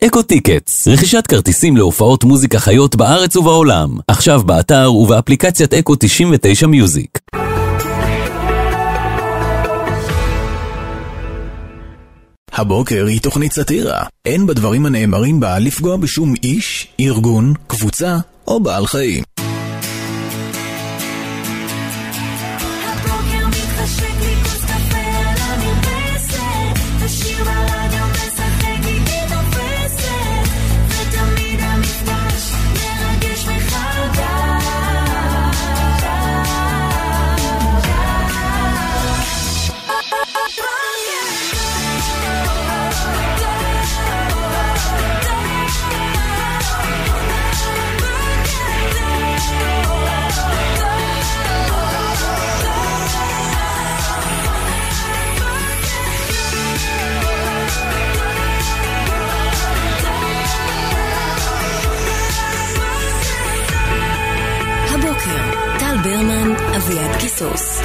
אקו טיקטס, רכישת כרטיסים להופעות מוזיקה חיות בארץ ובעולם. עכשיו באתר ובאפליקציית אקו 99 מיוזיק. הבוקר היא תוכנית סאטירה. אין בדברים הנאמרים בה לפגוע בשום איש, ארגון, קבוצה או בעל חיים. טל ברמן, אביעד קיסוס.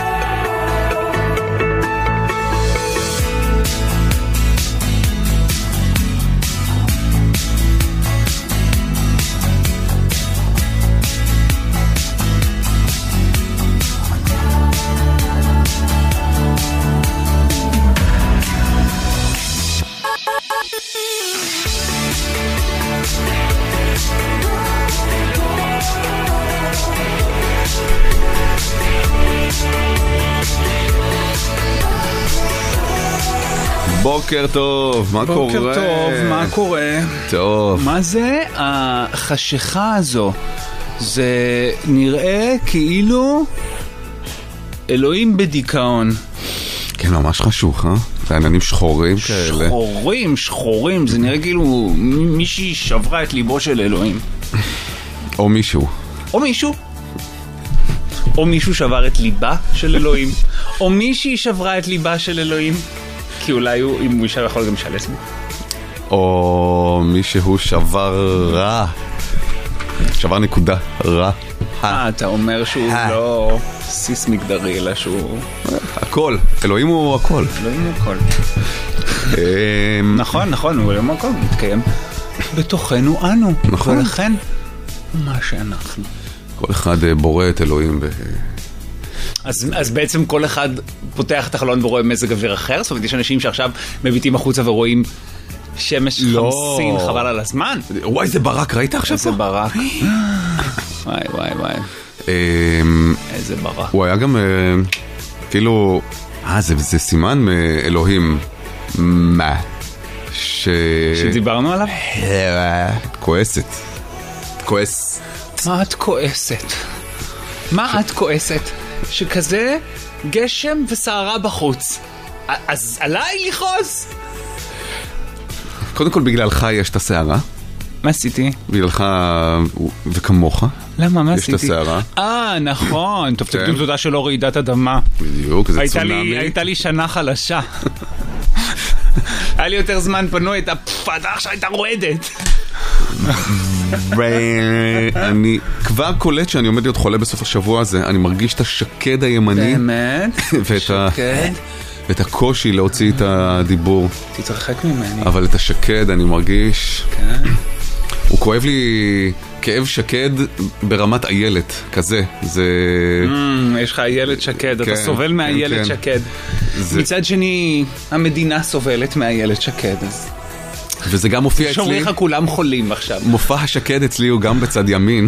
בוקר טוב, מה קורה? בוקר טוב, מה קורה? טוב. מה זה החשיכה הזו? זה נראה כאילו אלוהים בדיכאון. כן, ממש חשוך, עננים שחורים כאלה. שחורים, זה נראה כאילו מישהי שברה את ליבו של אלוהים. או מישהו. או מישהו שבר את ליבה של אלוהים. או מישהי שברה את ליבה של אלוהים. כי אולי אם הוא יישב יכול גם לשלס בו. או מישהו שבר נקודה רע. אתה אומר שהוא לא סיס מגדרי, אלא שהוא... הכל, אלוהים הוא הכל. נכון, הוא אלוהים הוא הכל, מתקיים בתוכנו אנו. נכון. ולכן, מה שאנחנו. כל אחד בורא את אלוהים אז בעצם כל אחד פותח את החלון ורואה מזג אוויר אחר? זאת אומרת, יש אנשים שעכשיו מביטים החוצה ורואים שמש חמסין, חבל על הזמן. וואי, זה ברק, ראית עכשיו פה? איזה ברק. וואי. איזה ברק. הוא היה גם, כאילו, זה סימן מאלוהים. מה? שדיברנו עליו? כועסת. מה את כועסת? שכזה גשם וסערה בחוץ. אז עליי לכעוס? קודם כל בגללך יש את הסערה. מה עשיתי? בגללך וכמוך. למה? מה יש עשיתי? את הסערה. נכון. טוב, תקדים תודה שלא רעידת אדמה. בדיוק, זה צונאמי. הייתה לי שנה חלשה. היה לי יותר זמן פנוי, את הפפדה עכשיו הייתה רועדת. אני כבר קולט שאני עומד להיות חולה בסוף השבוע הזה. אני מרגיש את השקד הימני. באמת? שקד? ואת הקושי להוציא את הדיבור. תתרחק ממני. אבל את השקד אני מרגיש. כן. הוא כואב לי כאב שקד ברמת איילת, כזה. זה... יש לך איילת שקד, אתה סובל מאיילת שקד. מצד שני, המדינה סובלת מאיילת שקד, אז... וזה גם מופיע אצלי. שאומרים לך כולם חולים עכשיו. מופע השקד אצלי הוא גם בצד ימין,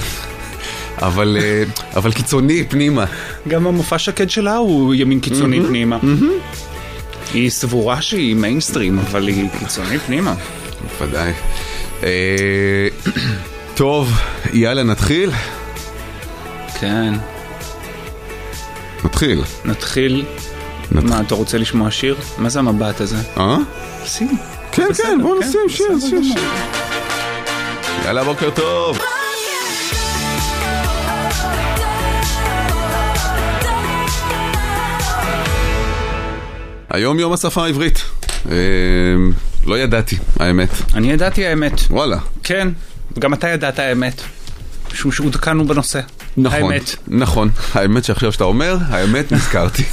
אבל קיצוני פנימה. גם המופע שקד שלה הוא ימין קיצוני פנימה. היא סבורה שהיא מיינסטרים, אבל היא קיצוני פנימה. ודאי. טוב, יאללה, נתחיל? כן. נתחיל. מה, אתה רוצה לשמוע שיר? מה זה המבט הזה? שים. כן, בוא נשים שיר. יאללה, בוקר טוב. היום יום השפה העברית. לא ידעתי, האמת. אני ידעתי האמת. וואלה. כן, גם אתה ידעת האמת. משום שעודכנו בנושא. נכון. האמת שעכשיו שאתה אומר, האמת נזכרתי.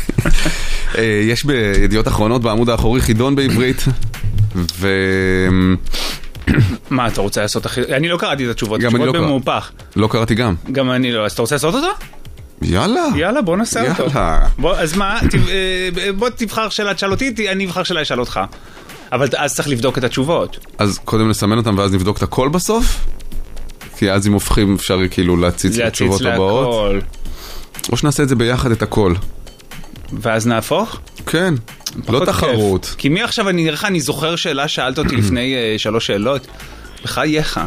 יש בידיעות אחרונות בעמוד האחורי חידון בעברית, מה, אתה רוצה לעשות אחרי... אני לא קראתי את התשובות, גם אני תשובות לא במהופך. לא קראתי גם. גם אני לא, אז אתה רוצה לעשות אותו? יאללה. יאללה, בוא נעשה אותו. יאללה. אז מה, בוא תבחר שאלה, תשאל אותי, אני אבחר שאלה, אשאל אותך. אבל אז צריך לבדוק את התשובות. אז קודם נסמן אותם ואז נבדוק את הכל בסוף? כי אז אם הופכים אפשר כאילו להציץ לתשובות הבאות. או שנעשה את זה ביחד את הכל. ואז נהפוך? כן, לא תחרות. כיף. כי מי עכשיו, אני נראה לך, אני זוכר שאלה שאלת אותי לפני 3 שאלות. בחייך.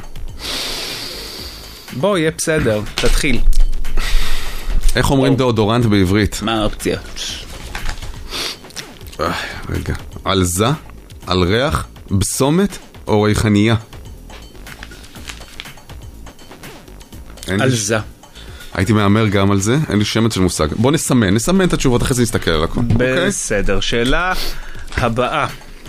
בוא, יהיה בסדר, תתחיל. איך אומרים דאודורנט בעברית? מה האופציה? רגע. על זה, על ריח, בסומת או ריחניה? על זה. הייתי מאמר גם על זה, אין לי שמץ של מושג. בוא נסמן את התשובות, אחרי זה נסתכל על הכל. בסדר, שאלה הבאה.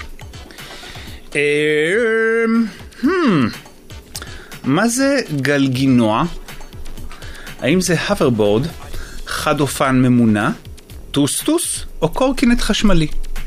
מה זה גלגינוע? האם זה הוברבורד, חד אופן ממונע, טוסטוס או קורקינט חשמלי?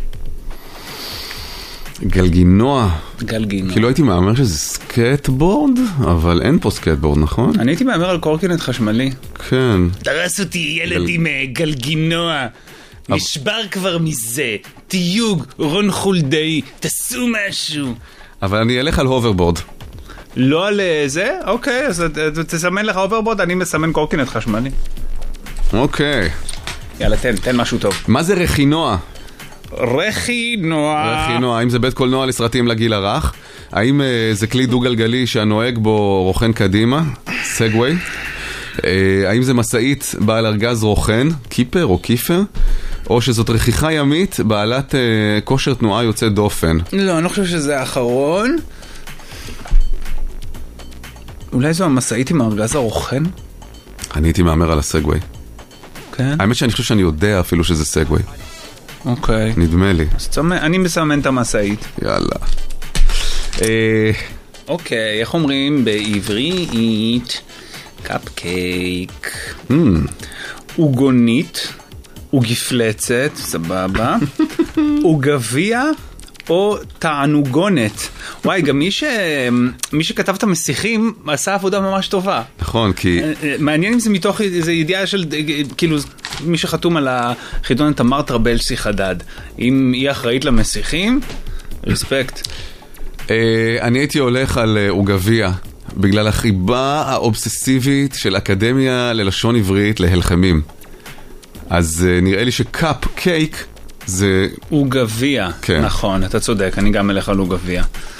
גלגינוע. גלגינוע. כאילו הייתי מאמר שזה סקטבורד, אבל אין פה סקטבורד, נכון? אני הייתי מאמר על קורקינט חשמלי. כן. דרס אותי ילד עם גלגינוע. נשבר כבר מזה. תיוג, רון חולדאי, תעשו משהו. אבל אני אלך על הוברבורד. לא על זה? אוקיי, אז תסמן לך הוברבורד, אני מסמן קורקינט חשמלי. אוקיי. יאללה, תן משהו טוב. מה זה רכינוע? רכינוע. רכינוע, האם זה בית קולנוע לסרטים לגיל הרך? האם זה כלי דו-גלגלי שהנוהג בו רוכן קדימה? סגווי. האם זה מסעית בעל ארגז רוכן? קיפר או קיפר? או שזאת רכיכה ימית בעלת כושר תנועה יוצא דופן? לא, אני לא חושב שזה האחרון. אולי זו המסעית עם הארגז הרוכן? אני הייתי מאמר על הסגווי. כן? האמת שאני חושב שאני יודע אפילו שזה סגווי. אוקיי. נדמה לי. אני מסמן את המסעית. יאללה. אוקיי, איך אומרים בעברית? קפקייק. עוגונית, עוגפלצת, סבבה. עוגביה או תענוגונת. וואי, גם מי שכתב את המסיכים עשה עבודה ממש טובה. נכון, כי... מעניין אם זה מתוך איזו ידיעה של, כאילו, מי שחתום על החידון תמר טרבלסי חדד. אם היא אחראית למסיכים, רספקט. אני הייתי הולך על עוגביה, בגלל החיבה האובססיבית של אקדמיה ללשון עברית להלחמים. אז נראה לי שקאפ קייק זה... עוגביה, כן. נכון, אתה צודק, אני גם אלך על עוגביה.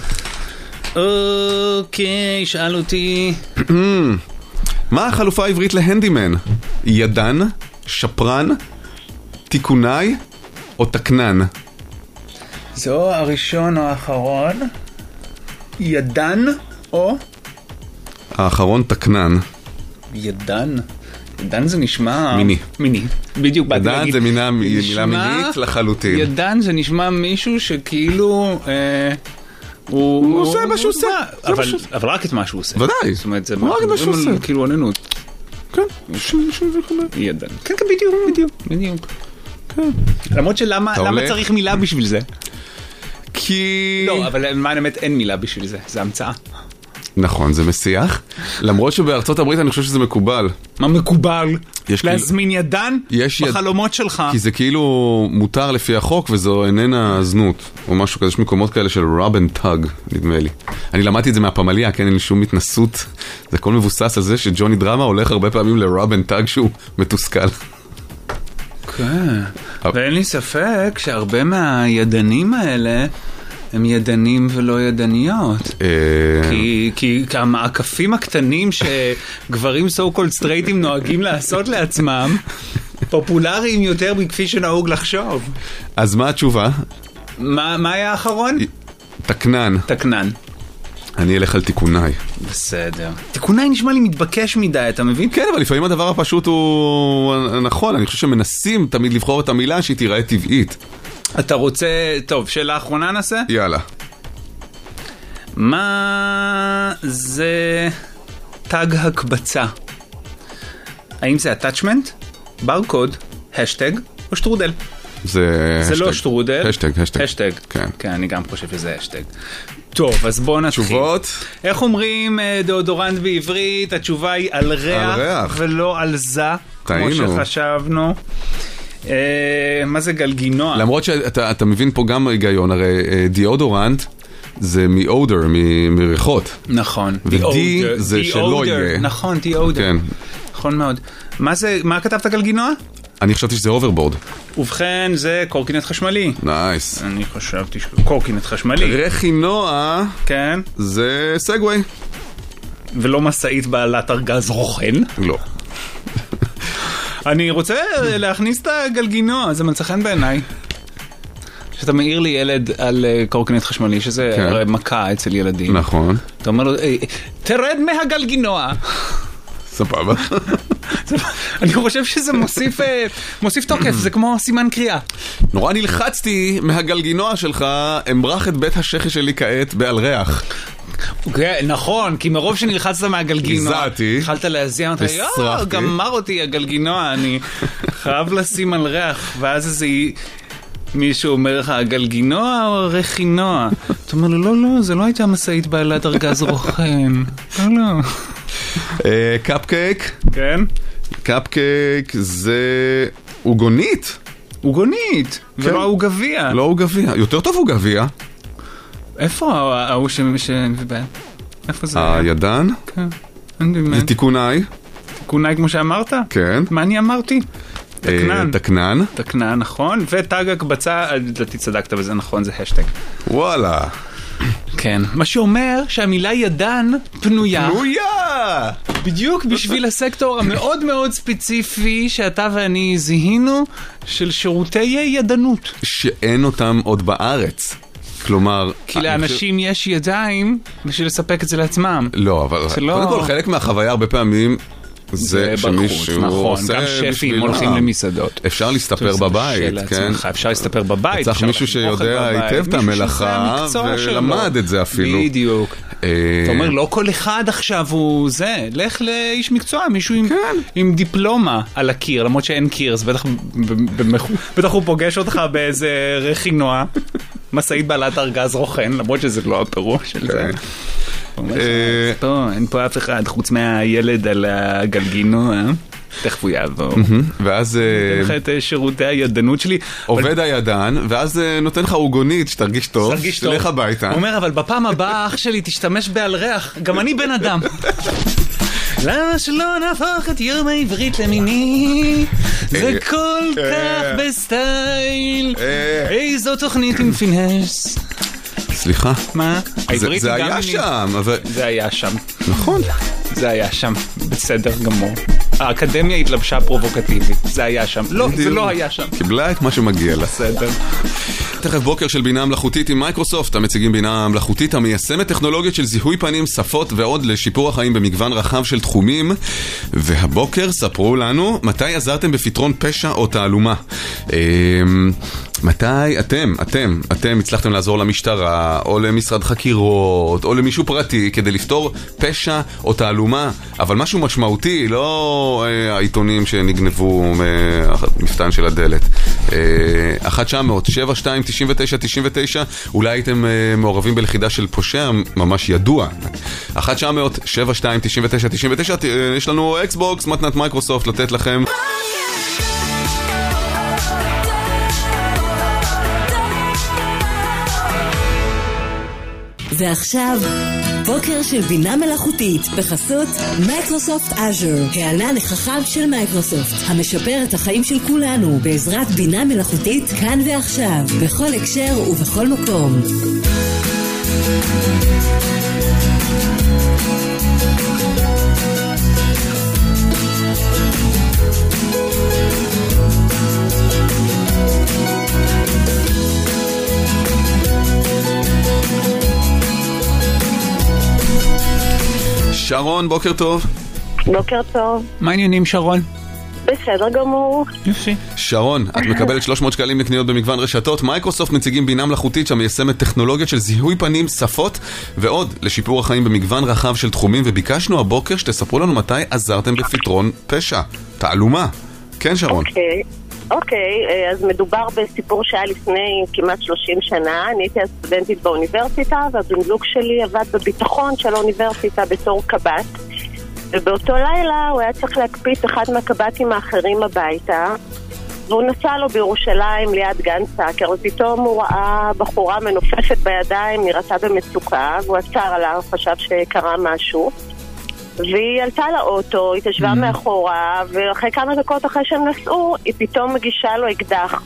אוקיי, שאל אותי... מה החלופה העברית להנדימן? ידן, שפרן, תיקונאי או תקנן? זו הראשון או האחרון? ידן או? האחרון תקנן. ידן? ידן זה נשמע... מיני. מיני. בדיוק באתי להגיד. ידן זה מילה מינית לחלוטין. ידן זה נשמע מישהו שכאילו... הוא עושה מה שהוא עושה. אבל רק את מה שהוא עושה. ודאי. זאת אומרת, זה רק מה שהוא עושה. כאילו עוננות. כן. ידן. כן, בדיוק. כן. למרות שלמה צריך מילה בשביל זה? כי... לא, אבל מה האמת אין מילה בשביל זה. זה המצאה. נכון, זה מסיח. למרות שבארצות הברית אני חושב שזה מקובל. מה מקובל? להזמין ידן בחלומות שלך. כי זה כאילו מותר לפי החוק וזו איננה זנות. או משהו כזה, יש מקומות כאלה של רוב אנד טאג, נדמה לי. אני למדתי את זה מהפמליה, כן, אין לי שום התנסות. זה הכל מבוסס על זה שג'וני דרמה הולך הרבה פעמים לרוב אנד טאג שהוא מתוסכל. כן. ואין לי ספק שהרבה מהידנים האלה הם ידנים ולא ידניות. כי המעקפים הקטנים שגברים סו-קולד סטרייטים נוהגים לעשות לעצמם, פופולריים יותר מכפי שנהוג לחשוב. אז מה התשובה? מה היה האחרון? תקנן. תקנן. אני אלך על תיקונאי. בסדר. תיקונאי נשמע לי מתבקש מדי, אתה מבין? כן, אבל לפעמים הדבר הפשוט הוא נכון. אני חושב שמנסים תמיד לבחור את המילה שהיא תיראה טבעית. אתה רוצה... טוב, שאלה אחרונה נעשה? יאללה. מה זה תג הקבצה? האם זה attachment, ברקוד, השטג או שטרודל? זה לא שטרודל. השטג. כן, אני גם חושב שזה השטג. טוב, אז בואו נתחיל. תשובות? איך אומרים דאודורנט בעברית? התשובה היא על ריח ולא על זה, כמו שחשבנו. מה זה גלגינוע? למרות שאתה מבין פה גם היגיון, הרי דיאודורנט זה מאודר, מריחות. נכון. ודי זה שלא יהיה. נכון, דיאודר. כן. נכון מאוד. מה כתבת גלגינוע? אני חשבתי שזה אוברבורד. ובכן, זה קורקינט חשמלי. נייס. אני חשבתי שקורקינט חשמלי. רכינוע, כן. זה סגווי. ולא מסעית בעלת ארגז רוחן? לא. אני רוצה להכניס את הגלגינוע, זה מצא חן בעיניי. שאתה מעיר לי ילד על קורקינט חשמלי, שזה מכה אצל ילדים. נכון. אתה אומר לו, תרד מהגלגינוע. סבבה. אני חושב שזה מוסיף תוקף, זה כמו סימן קריאה. נורא נלחצתי מהגלגינוע שלך, אמרח את בית השכי שלי כעת בעל ריח. נכון, כי מרוב שנלחצת מהגלגינוע, התחלת להזיע, גמר אותי הגלגינוע, אני חייב לשים על ריח, ואז איזה מישהו אומר לך, הגלגינוע או הרכינוע? אתה אומר לו, לא, זה לא הייתה מסעית בעלת ארגז רוחן. לא. קפקייק? כן. קפקייק זה עוגונית. עוגונית, ולא עוגביה. לא עוגביה, יותר טוב עוגביה. איפה ההוא שמביא? איפה זה? הידן? כן. זה תיקוני. תיקוני כמו שאמרת? כן. מה אני אמרתי? תקנן. תקנן. תקנן, נכון. וטאג הקבצה, לדעתי צדקת בזה, נכון, זה השטג. וואלה. כן. מה שאומר שהמילה ידן פנויה. פנויה! בדיוק בשביל הסקטור המאוד מאוד ספציפי שאתה ואני זיהינו של שירותי ידנות. שאין אותם עוד בארץ. כלומר... כי לאנשים יש ידיים בשביל לספק את זה לעצמם. לא, אבל קודם כל חלק מהחוויה הרבה פעמים זה שמישהו נכון, גם שפים הולכים למסעדות. אפשר להסתפר בבית, כן? אפשר להסתפר בבית. צריך מישהו שיודע היטב את המלאכה ולמד את זה אפילו. בדיוק. אתה אומר, לא כל אחד עכשיו הוא זה. לך לאיש מקצוע, מישהו עם דיפלומה על הקיר, למרות שאין קיר, אז בטח הוא פוגש אותך באיזה רכינוע, מסעית בעלת ארגז רוחן, למרות שזה לא הפירוש של זה. אין פה אף אחד חוץ מהילד על הגלגינוע, תכף הוא יעבור. ואז נותן לך את שירותי הידנות שלי. עובד הידן, ואז נותן לך עוגונית שתרגיש טוב, תלך הביתה. הוא אומר, אבל בפעם הבאה אח שלי תשתמש בעל ריח, גם אני בן אדם. למה שלא נהפוך את יום העברית למיני? זה כל כך בסטייל. איזו תוכנית עם פינס. סליחה. מה? זה היה שם, אבל... זה היה שם. נכון. זה היה שם, בסדר גמור. האקדמיה התלבשה פרובוקטיבית, זה היה שם. לא, זה לא היה שם. קיבלה את מה שמגיע לה. בסדר. תכף בוקר של בינה מלאכותית עם מייקרוסופט, המציגים בינה מלאכותית המיישמת טכנולוגיות של זיהוי פנים, שפות ועוד לשיפור החיים במגוון רחב של תחומים. והבוקר ספרו לנו מתי עזרתם בפתרון פשע או תעלומה. מתי אתם הצלחתם לעזור למשטרה או למשרד חקירות או למישהו פרטי כדי לפתור פשע או תעלומה, אבל משהו משמעותי, לא העיתונים שנגנבו מהמפתן של הדלת. 1-900-72-99-99, אולי הייתם מעורבים בלכידה של פושע ממש ידוע. 1-900-72-99-99, יש לנו אקסבוקס, מתנת מייקרוסופט לתת לכם. ועכשיו, בוקר של בינה מלאכותית בחסות מייקרוסופט Azure, הענן החכם של מייקרוסופט, המשפר את החיים של כולנו בעזרת בינה מלאכותית כאן ועכשיו, בכל הקשר ובכל מקום. שרון, בוקר טוב. בוקר טוב. מה העניינים, שרון? בסדר גמור. יופי. שרון, את מקבלת 300 שקלים לקניות במגוון רשתות. מייקרוסופט מציגים בינה מלאכותית שמיישמת טכנולוגיות של זיהוי פנים, שפות ועוד לשיפור החיים במגוון רחב של תחומים, וביקשנו הבוקר שתספרו לנו מתי עזרתם בפתרון פשע, תעלומה. כן, שרון. אוקיי. אוקיי, אז מדובר בסיפור שהיה לפני כמעט 30 שנה. אני הייתי סטודנטית באוניברסיטה, והבן זוג שלי עבד בביטחון של האוניברסיטה בתור קב"ט. ובאותו לילה הוא היה צריך להקפיץ אחד מהקב"טים האחרים הביתה, והוא נסע לו בירושלים ליד גן סאקר, ופתאום הוא ראה בחורה מנופפת בידיים, נראתה במצוקה, והוא עצר עליו, חשב שקרה משהו. והיא עלתה לאוטו, היא תשבה מאחורה, ואחרי כמה דקות אחרי שהם נסעו, היא פתאום מגישה לו אקדח.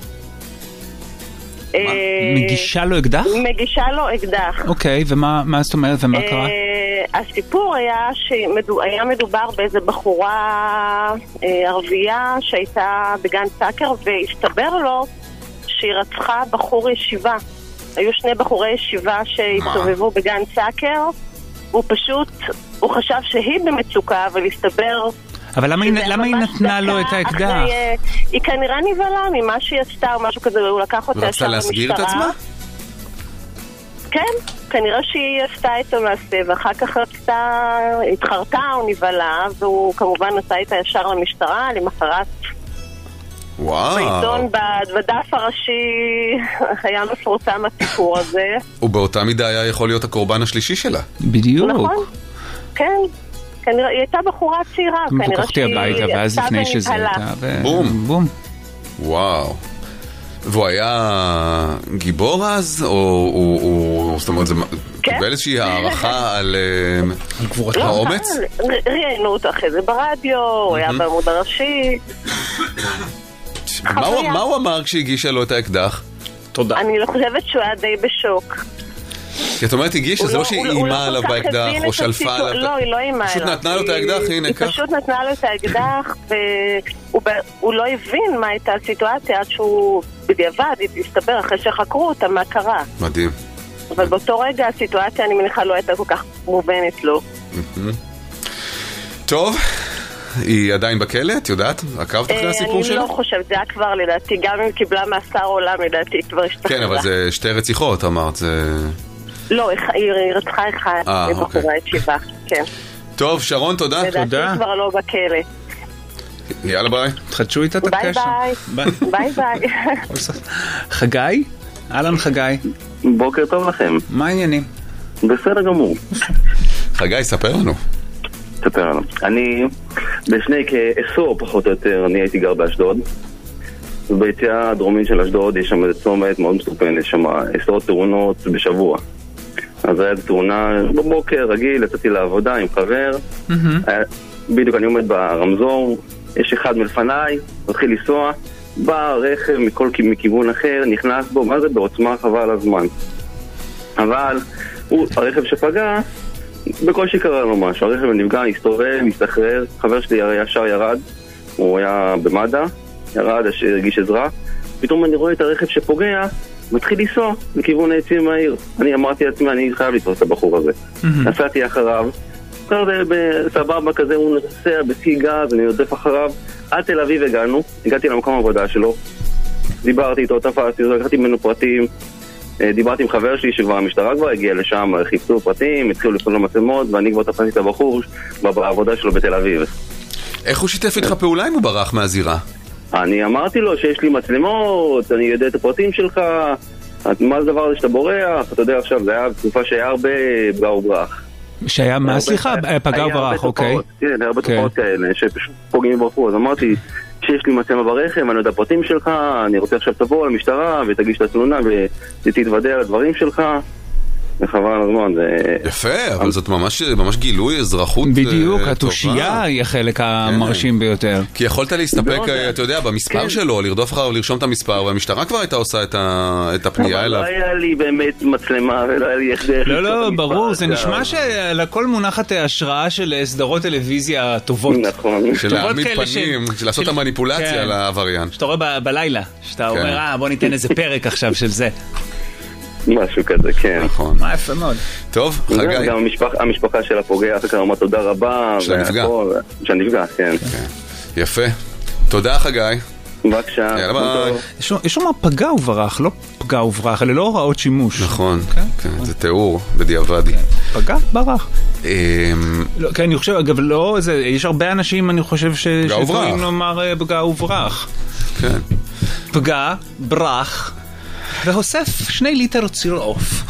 מגישה לו אקדח? מגישה לו אקדח. אוקיי, ומה זאת אומרת, ומה קרה? הסיפור היה שהיה מדובר באיזה בחורה ערבייה שהייתה בגן סאקר, והסתבר לו שהיא רצחה בחור ישיבה. היו שני בחורי ישיבה שהסתובבו בגן סאקר, הוא חשב שהיא במצוקה, אבל הסתבר... אבל למה היא נתנה לו את האקדח? היא כנראה נבהלה ממה שהיא עשתה או משהו כזה, והוא לקח אותה ישר למשטרה. רצה להסגיר את עצמה? כן, כנראה שהיא עשתה את המעשה, ואחר כך התחרתה או נבהלה, והוא כמובן נסע איתה ישר למשטרה, למחרת. וואו. בעיתון בדף הראשי היה מפורסם הסיפור הזה. ובאותה מידה היה יכול להיות הקורבן השלישי שלה. בדיוק. נכון, כן. כנראה, היא הייתה בחורה צעירה, כנראה שהיא הביתה, ואז לפני שזה הייתה, בום. וואו. והוא היה גיבור אז, או זאת אומרת, זה קיבל איזושהי הערכה על האומץ? ראיינו אותו אחרי זה ברדיו, הוא היה בעמוד הראשי. מה הוא אמר כשהגישה לו את האקדח? תודה. אני לא חושבת שהוא היה די בשוק. כי את אומרת, הגיש, זה לא שהיא אימה עליו באקדח, או שלפה עליו. לא, היא לא אימה עליו. פשוט נתנה לו את האקדח, הנה, כך. היא פשוט נתנה לו את האקדח, והוא לא הבין מה הייתה הסיטואציה, עד שהוא בדיעבד, הסתבר אחרי שחקרו אותה, מה קרה. מדהים. אבל באותו רגע הסיטואציה, אני מניחה, לא הייתה כל כך מובנת לו. טוב. היא עדיין בכלא? את יודעת? עקבת אחרי הסיפור שלה? אני לא חושבת, זה היה כבר לדעתי, גם אם קיבלה מאסר עולם, לדעתי, כבר השתחררה. כן, אבל זה שתי רציחות, אמרת, זה... לא, היא רצחה אחד בחורה ישיבה, כן. טוב, שרון, תודה. לדעתי כבר לא בכלא. יאללה, ביי. תחדשו איתה את הקשר. ביי ביי. חגי? אהלן חגי. בוקר טוב לכם. מה העניינים? בסדר גמור. חגי, ספר לנו. אני בשני כעשור פחות או יותר, אני הייתי גר באשדוד, וביציאה הדרומית של אשדוד יש שם צומת מאוד מסופן, יש שם 10 תאונות בשבוע. אז הייתה תאונה בבוקר רגיל, יצאתי לעבודה עם חבר, בדיוק אני עומד ברמזור, יש אחד מלפניי, מתחיל לנסוע, בא רכב מכיוון אחר, נכנס בו, מה זה בעוצמה חבל הזמן. אבל הרכב שפגע בקושי קרה לו משהו, הרכב נפגע, הסתובב, הסתחרר, חבר שלי ישר ירד, הוא היה במד"א, ירד, הרגיש עזרה, פתאום אני רואה את הרכב שפוגע, מתחיל לנסוע לכיוון העצים מהעיר. אני אמרתי לעצמי, אני חייב לתפוס את הבחור הזה. נסעתי אחריו, בסבבה כזה, הוא נוסע בשיא גז, אני יודף אחריו, עד תל אביב הגעתי למקום העבודה שלו, דיברתי איתו, תפסתי, לקחתי ממנו פרטים, דיברתי עם חבר שלי שכבר המשטרה כבר הגיעה לשם, חיפשו פרטים, התחילו לפעול למצלמות, ואני כבר תפסתי את הבחור בעבודה שלו בתל אביב. איך הוא שיתף איתך פעולה אם הוא ברח מהזירה? אני אמרתי לו שיש לי מצלמות, אני יודע את הפרטים שלך, מה זה הדבר הזה שאתה בורח, אתה יודע עכשיו, זה היה בתקופה שהיה הרבה פגע וברח. שהיה מה סליחה? פגע וברח, אוקיי. כן, היה הרבה תופעות כאלה, שפשוט פוגעים וברחו, אז אמרתי שיש לי מצלמה ברכב, אני יודע את הפרטים שלך, אני רוצה עכשיו תבוא למשטרה ותגיש את התלונה ותתוודע על הדברים שלך. וחבל על הזמן. יפה, אבל זאת ממש גילוי אזרחות טובה. בדיוק, התושייה היא החלק המרשים ביותר. כי יכולת להסתפק, אתה יודע, במספר שלו, לרדוף אחריו, לרשום את המספר, והמשטרה כבר הייתה עושה את הפנייה אליו. אבל לא היה לי באמת מצלמה, ולא היה לי איך דרך. לא, ברור, זה נשמע שלכל מונחת השראה של סדרות טלוויזיה טובות. נכון. של להעמיד פנים, של לעשות את המניפולציה לעבריין. שאתה רואה בלילה, שאתה אומר, בוא ניתן איזה פרק עכשיו של זה. משהו כזה, כן. נכון. מה יפה מאוד. טוב, חגי. גם המשפחה של הפוגע, אחר כך אמרה תודה רבה. של הנפגע. של הנפגע, כן. יפה. תודה, חגי. בבקשה. יאללה ביי. יש לו פגע וברח, לא פגע וברח, אלה לא הוראות שימוש. נכון, זה תיאור בדיעבדי. פגע, ברח. כן, אני חושב, אגב, לא, יש הרבה אנשים, אני חושב, שיכולים לומר פגע וברח. כן. פגע, ברח, והוסף 2 ליטר ציר עוף.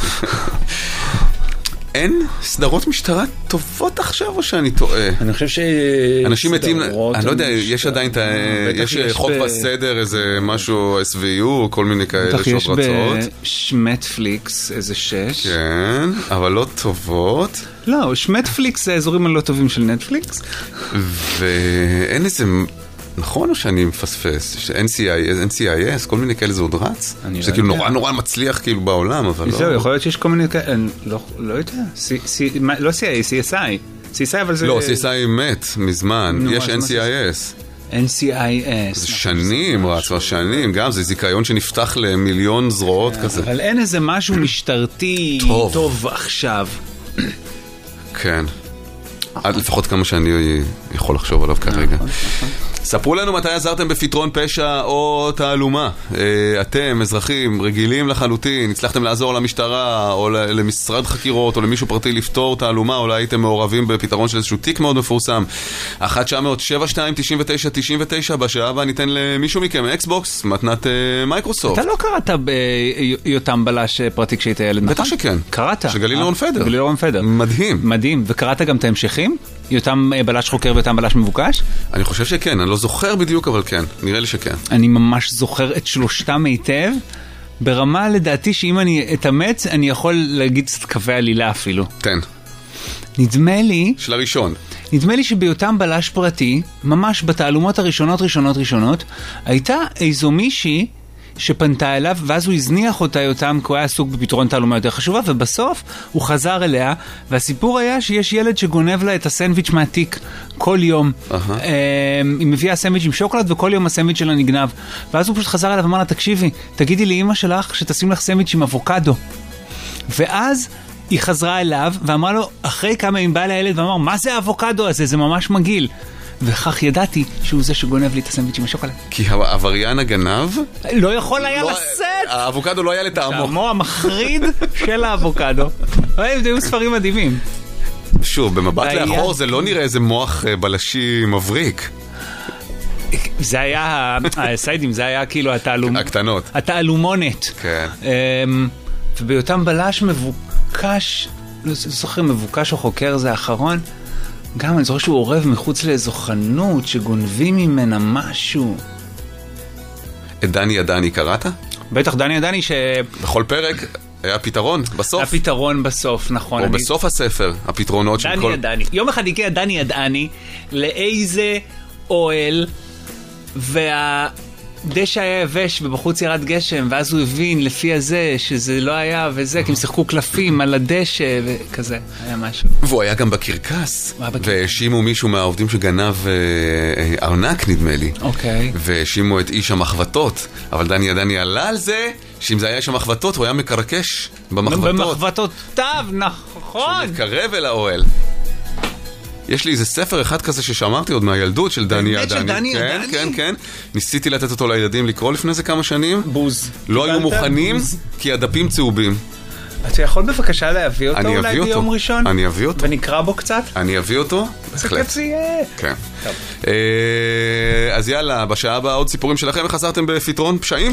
אין סדרות משטרה טובות עכשיו או שאני טועה? אני חושב ש... אנשים מתים, אני לא יודע, יש עדיין, יש חוק וסדר, איזה משהו SVU, כל מיני כאלה שעוד רצות. יש בשמטפליקס איזה 6. כן, אבל לא טובות. לא, שמטפליקס זה האזורים הלא טובים של נטפליקס. ואין איזה... נכון או שאני מפספס? NCIS, כל מיני כאלה זה עוד רץ? שזה כאילו נורא נורא מצליח כאילו בעולם, אבל לא... זהו, יכול להיות שיש כל מיני כאלה, לא יודע, לא CSI, CSI אבל זה... לא, CSI מת מזמן, יש NCIS. NCIS. זה שנים, רצה שנים, גם זה זיכיון שנפתח למיליון זרועות כזה. אבל אין איזה משהו משטרתי טוב עכשיו. כן. עד לפחות כמה שאני יכול לחשוב עליו כרגע. ספרו לנו מתי עזרתם בפתרון פשע או תעלומה. אתם, אזרחים, רגילים לחלוטין, הצלחתם לעזור למשטרה או למשרד חקירות או למישהו פרטי לפתור תעלומה, אולי הייתם מעורבים בפתרון של איזשהו תיק מאוד מפורסם. 1-900-72-99-99 בשעה, וניתן למישהו מכם אקסבוקס, מתנת מייקרוסופט. אתה לא קראת ביותם בלש פרטי כשהיית ילד, נכון? בטח שכן. קראת? של גליל אורן פדר. גליל אורן פדר. מדהים. מדהים. וקראת גם את ההמשכים? יותם בלש חוקר ויותם בלש מבוקש? אני חושב שכן, אני לא זוכר בדיוק, אבל כן, נראה לי שכן. אני ממש זוכר את שלושתם היטב, ברמה לדעתי שאם אני אתאמץ, אני יכול להגיד קצת קווי עלילה אפילו. תן. נדמה לי... של הראשון. נדמה לי שביותם בלש פרטי, ממש בתעלומות הראשונות, הייתה איזו מישהי שפנתה אליו, ואז הוא הזניח אותה יותם, כי הוא היה עסוק בפתרון תעלומה יותר חשובה, ובסוף הוא חזר אליה, והסיפור היה שיש ילד שגונב לה את הסנדוויץ' מהתיק כל יום. היא מביאה סנדוויץ' עם שוקולד, וכל יום הסנדוויץ' שלה נגנב. ואז הוא פשוט חזר אליו ואמר לה, תקשיבי, תגידי לאמא שלך שתשים לך סנדוויץ' עם אבוקדו. ואז היא חזרה אליו, ואמרה לו, אחרי כמה ימים בא לילד, ואמר, מה זה האבוקדו הזה? זה ממש מגעיל. וכך ידעתי שהוא זה שגונב לי את הסנדוויץ' עם השוקולד. כי העבריין הגנב לא יכול היה לשאת. האבוקדו לא היה לטעמו. טעמו המחריד של האבוקדו. היו ספרים מדהימים. שוב, במבט לאחור זה לא נראה איזה מוח בלשי מבריק. זה היה, הסיידים, זה היה כאילו הקטנות. התעלומונת. כן. וביותם בלש מבוקש, לא זוכר מבוקש או חוקר זה האחרון, גם אני זוכר שהוא עורב מחוץ לאיזו חנות שגונבים ממנה משהו. את דני ידני קראת? בטח, דני ידני בכל פרק היה פתרון בסוף. הפתרון בסוף, נכון. או בסוף הספר, הפתרונות של כל... דני ידני. יום אחד הגיע דני ידני לאיזה אוהל, דשא היה יבש ובחוץ ירד גשם, ואז הוא הבין לפי הזה שזה לא היה וזה, כי הם שיחקו קלפים על הדשא וכזה, היה משהו. והוא היה גם בקרקס, והאשימו מישהו מהעובדים שגנב ארנק נדמה לי. אוקיי. והאשימו את איש המחבטות, אבל דני ידני עלה על זה, שאם זה היה איש המחבטות, הוא היה מקרקש במחבטות. במחבטותיו, נכון. שמתקרב אל האוהל. יש לי איזה ספר אחד כזה ששמרתי עוד מהילדות של דני ידני. כן, כן, כן. ניסיתי לתת אותו לילדים לקרוא לפני זה כמה שנים. בוז. לא היו מוכנים כי הדפים צהובים. אתה יכול בבקשה להביא אותו אולי ביום ראשון? אני אביא אותו. ונקרא בו קצת? אני אביא אותו. זה קצי יהיה. כן. אז יאללה, בשעה הבאה עוד סיפורים שלכם. איך חזרתם בפתרון פשעים?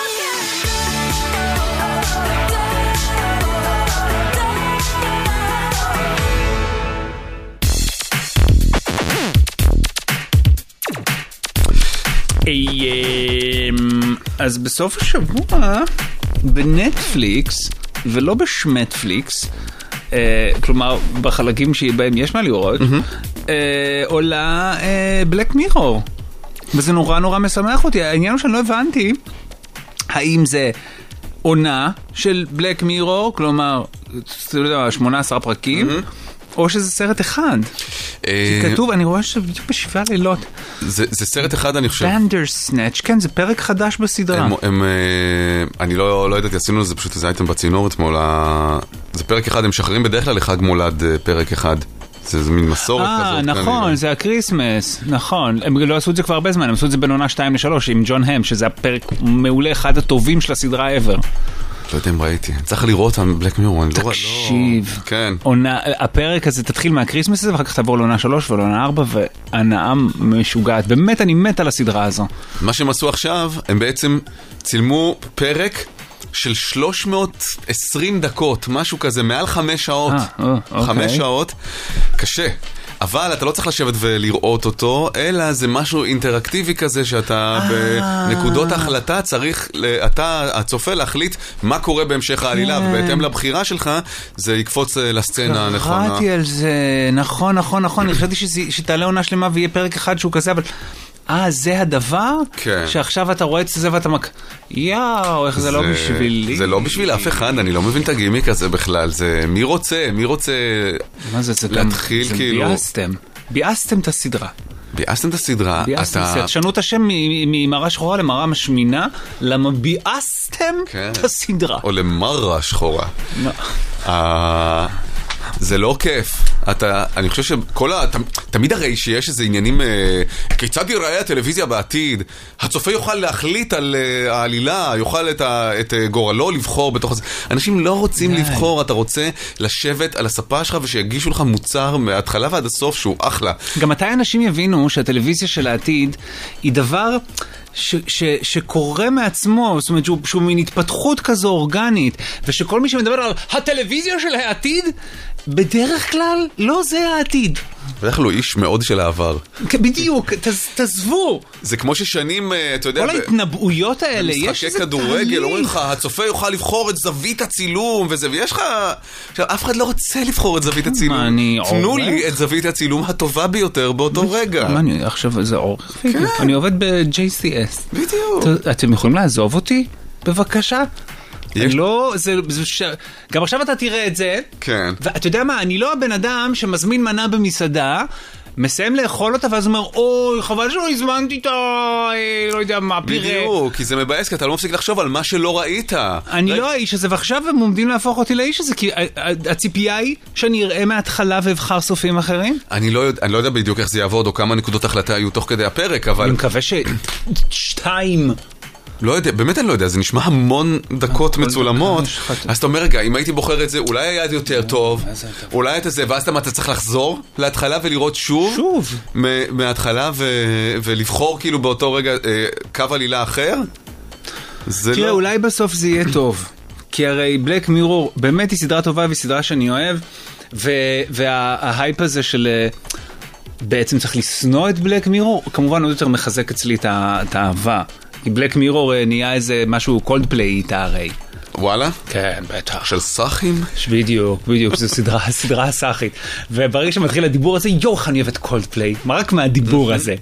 אז בסוף השבוע בנטפליקס ולא בשמטפליקס, כלומר בחלקים שבהם יש מה לראות, עולה בלק מירור, וזה נורא נורא משמח אותי. העניין הוא שאני לא הבנתי האם זה עונה של בלק מירור, כלומר 18 פרקים, או שזה סרט אחד. כי כתוב, אני רואה שזה בדיוק בשבעה לילות. זה סרט אחד, אני חושב. בנדרסנאץ', כן, זה פרק חדש בסדרה. אני לא יודעת, עשינו לזה פשוט איזה אייטם בצינור אתמול. זה פרק אחד, הם משחררים בדרך כלל לחג מולד פרק אחד. זה מין מסורת כזאת. נכון, זה הקריסמס, נכון. הם לא עשו את זה כבר הרבה זמן, הם עשו את זה בין עונה 2-3 עם ג'ון הם, שזה הפרק מעולה, אחד הטובים של הסדרה ever. לא יודע אם ראיתי. צריך לראות על בלק מירור. תקשיב. כן. הפרק הזה תתחיל מהקריסמס הזה, ואחר כך תעבור לעונה 3 ולעונה 4, והנאה משוגעת. באמת אני מת על הסדרה הזו. מה שהם עשו עכשיו, הם בעצם צילמו פרק של 320 דקות, משהו כזה, מעל 5 שעות. 5 שעות. קשה. אבל אתה לא צריך לשבת ולראות אותו, אלא זה משהו אינטראקטיבי כזה שאתה בנקודות ההחלטה צריך, אתה הצופה להחליט מה קורה בהמשך העלילה, ובהתאם לבחירה שלך זה יקפוץ לסצנה הנכונה. קראתי על זה, נכון, אני חשבתי שתעלה עונה שלמה ויהיה פרק אחד שהוא כזה, אבל זה הדבר? כן. שעכשיו אתה רואה את זה ואתה יאו, איך זה לא בשבילי. זה לא בשביל אף אחד, אני לא מבין את הגימיק הזה בכלל. זה מי רוצה מה זה להתחיל כאילו... ביאסתם את הסדרה. ביאסתם את הסדרה. שנו את השם ממראה שחורה למראה משמינה, למה ביאסתם את הסדרה. או למראה שחורה. זה לא כיף. אני חושב תמיד הרי שיש איזה עניינים, כיצד ייראה הטלוויזיה בעתיד, הצופה יוכל להחליט על העלילה, יוכל את גורלו לבחור בתוך זה. אנשים לא רוצים לבחור, אתה רוצה לשבת על הספה שלך ושיגישו לך מוצר מההתחלה ועד הסוף שהוא אחלה. גם מתי אנשים יבינו שהטלוויזיה של העתיד היא דבר שקורה מעצמו, זאת אומרת שהוא מין התפתחות כזו אורגנית, ושכל מי שמדבר על הטלוויזיה של העתיד, בדרך כלל לא זה העתיד. בדרך כלל הוא איש מאוד של העבר. בדיוק, תעזבו. זה כמו ששנים, אתה יודע... כל ההתנבאויות האלה, יש איזה תהליך. במשחקי כדורגל, אומרים לך, הצופה יוכל לבחור את זווית הצילום וזה, ויש לך... עכשיו, אף אחד לא רוצה לבחור את זווית הצילום. תנו לי את זווית הצילום הטובה ביותר באותו רגע. עכשיו, זה אורך. אני עובד ב-JCS. בדיוק. אתם יכולים לעזוב אותי? בבקשה. גם עכשיו אתה תראה את זה, ואתה יודע מה, אני לא הבן אדם שמזמין מנה במסעדה, מסיים לאכול אותה ואז אומר, אוי, חבל שלא הזמנתי את לא יודע מה, פירה. בדיוק, כי זה מבאס, כי אתה לא מפסיק לחשוב על מה שלא ראית. אני לא האיש הזה, ועכשיו הם עומדים להפוך אותי לאיש הזה, כי הציפייה היא שאני אראה מההתחלה ואבחר סופים אחרים. אני לא יודע בדיוק איך זה יעבוד, או כמה נקודות החלטה יהיו תוך כדי הפרק, אבל... אני מקווה שתיים... לא יודע, באמת אני לא יודע, זה נשמע המון דקות מצולמות, אז אתה אומר רגע, אם הייתי בוחר את זה, אולי היה יותר טוב, אולי את זה, ואז אתה צריך לחזור להתחלה ולראות שוב מההתחלה ולבחור כאילו באותו רגע קו עלילה אחר? תראה, אולי בסוף זה יהיה טוב, כי הרי בלק מירור באמת היא סדרה טובה והיא סדרה שאני אוהב, וההייפ הזה של... בעצם צריך לסנוע את בלק מירור, כמובן עוד יותר מחזק אצלי את האהבה. כי בלק מירור נהיה איזה משהו קולדפליי איתה הרי. וואלה? כן, בטח. של סאחים? בדיוק, זו סדרה סאחית. וברגע שמתחיל הדיבור הזה, אני אוהב את קולדפליי, רק מהדיבור הזה.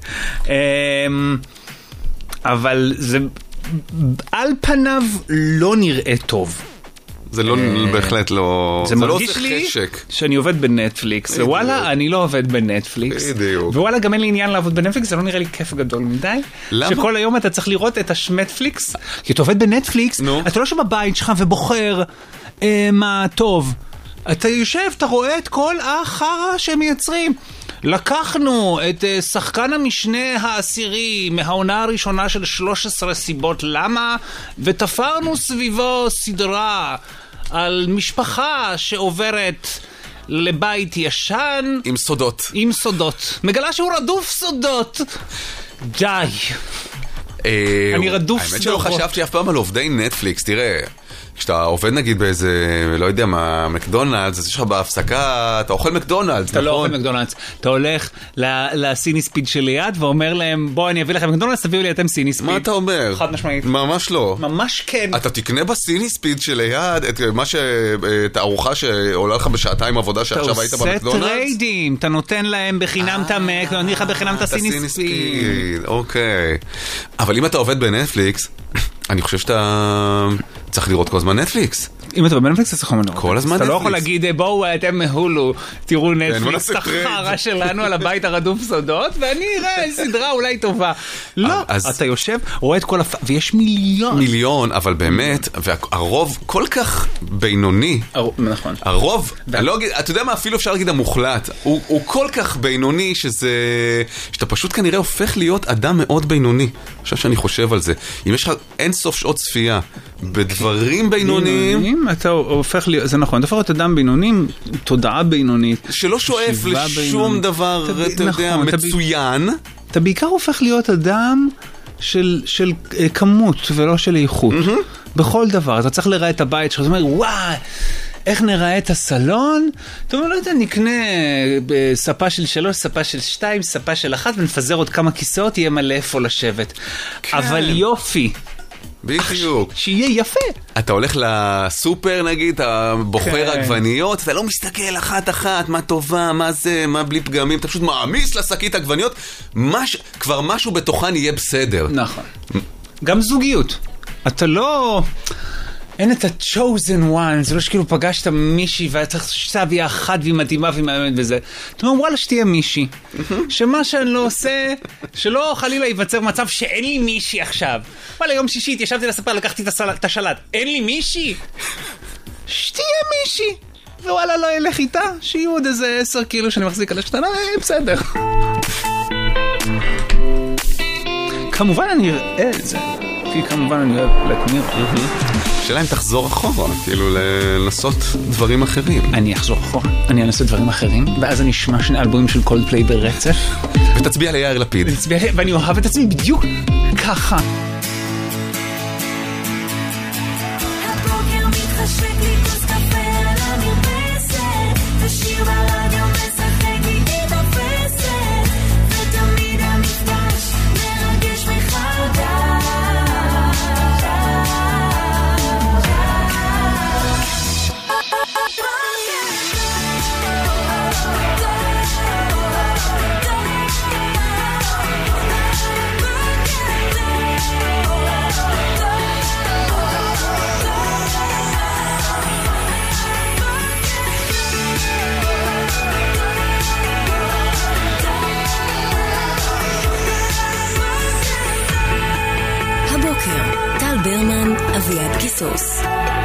אבל זה על פניו לא נראה טוב. זה לא, בהחלט לא... זה מרגיש לי שאני עובד בנטפליקס, ווואלה, אני לא עובד בנטפליקס. ווואלה, גם אין לי עניין לעבוד בנטפליקס, זה לא נראה לי כיף גדול מדי. למה? שכל היום אתה צריך לראות את השמטפליקס, כי אתה עובד בנטפליקס, אתה לא שבבית שלך ובוחר מה טוב. אתה יושב, אתה רואה את כל החרא שהם מייצרים. לקחנו את שחקן המשנה העשירי מהעונה הראשונה של 13 סיבות למה, ותפרנו סביבו סדרה על משפחה שעוברת לבית ישן עם סודות. מגלה שהוא רדוף סודות. די. אני רדוף סודות. האמת שלא חשבתי אף פעם על עובדי נטפליקס, תראה. כשאתה עובד נגיד באיזה, לא יודע מה, מקדונלדס, אז יש לך בהפסקה, אתה אוכל מקדונלדס, אתה לא אוכל מקדונלדס, אתה הולך לסיניספיד שליד ואומר להם, בוא אני אביא לכם מקדונלדס, תביאו לי אתם סיניספיד. מה אתה אומר? חד משמעית. ממש לא. ממש כן. אתה תקנה בסיניספיד שליד את הארוחה שעולה לך בשעתיים עבודה שעכשיו היית במקדונלדס? אתה עושה טריידים, אתה נותן להם בחינם את המק, נותנים לך בחינם את הסיניספיד. אוקיי. אבל אם אתה עובד בנטפליקס, אני חושב שאתה צריך לראות כל הזמן נטפליקס. אם אתה בנטפליקס, אתה צריך לראות. כל הזמן נטפליקס. אתה לא יכול להגיד, בואו, אתם מהולו, תראו נטפליקס, את החרא שלנו על הבית הרדוף סודות, ואני אראה סדרה אולי טובה. לא, אתה יושב, רואה את כל ויש מיליון, אבל באמת, והרוב כל כך בינוני. נכון. הרוב, אתה יודע מה, אפילו אפשר להגיד המוחלט, הוא כל כך בינוני שאתה פשוט כנראה הופך להיות אדם מאוד בינוני. עכשיו שאני חושב על זה, אם יש לך אין סוף שעות צפייה, בדברים בינוניים. אתה הופך להיות, זה נכון, אתה הופך להיות אדם בינונים, תודעה בינונית. שלא שואף לשום דבר, אתה יודע, מצוין. אתה בעיקר הופך להיות אדם של כמות ולא של איכות. בכל דבר, אתה צריך לראה את הבית שלך, אתה אומר, וואי, איך נראה את הסלון? אתה אומר, לא יודע, נקנה ספה של 3, ספה של 2, ספה של 1, ונפזר עוד כמה כיסאות, יהיה מלא איפה לשבת. אבל יופי. בדיוק. שיהיה יפה. אתה הולך לסופר נגיד, אתה בוחר עגבניות, אתה לא מסתכל אחת, מה טובה, מה זה, מה בלי פגמים, אתה פשוט מעמיס לשקית עגבניות, כבר משהו בתוכן יהיה בסדר. נכון. גם זוגיות. אתה לא... אין את ה-chosen one, זה לא שכאילו פגשת מישהי ואתה שתביא אחת והיא מדהימה והיא מאמנת בזה. אתה אומר, וואלה, שתהיה מישהי. שמה שאני לא עושה, שלא חלילה ייווצר מצב שאין לי מישהי עכשיו. וואלה, יום שישית, ישבתי לספר, לקחתי את השלט. אין לי מישהי? שתהיה מישהי. ווואלה, לא ילך איתה, שיהיו עוד איזה 10 קילו שאני מחזיק על השתנה, בסדר. כמובן אני אראה את זה. כי כמובן אני אוהב להקמיר. שאלה אם תחזור אחורה, כאילו לנסות דברים אחרים. אני אחזור אחורה, אני אנסה דברים אחרים, ואז אני אשמע 2 אלבומים של קולדפליי ברצף. ותצביע ליאיר לפיד. ואני אוהב את עצמי בדיוק ככה. הבוקר מתחשק לי כוס קפה על המרפסת, ושיר ברדיו משחק לי את הפסת, ותמיד המפגש מרגש מחדש. טל ברמן, אביעד קיסוס.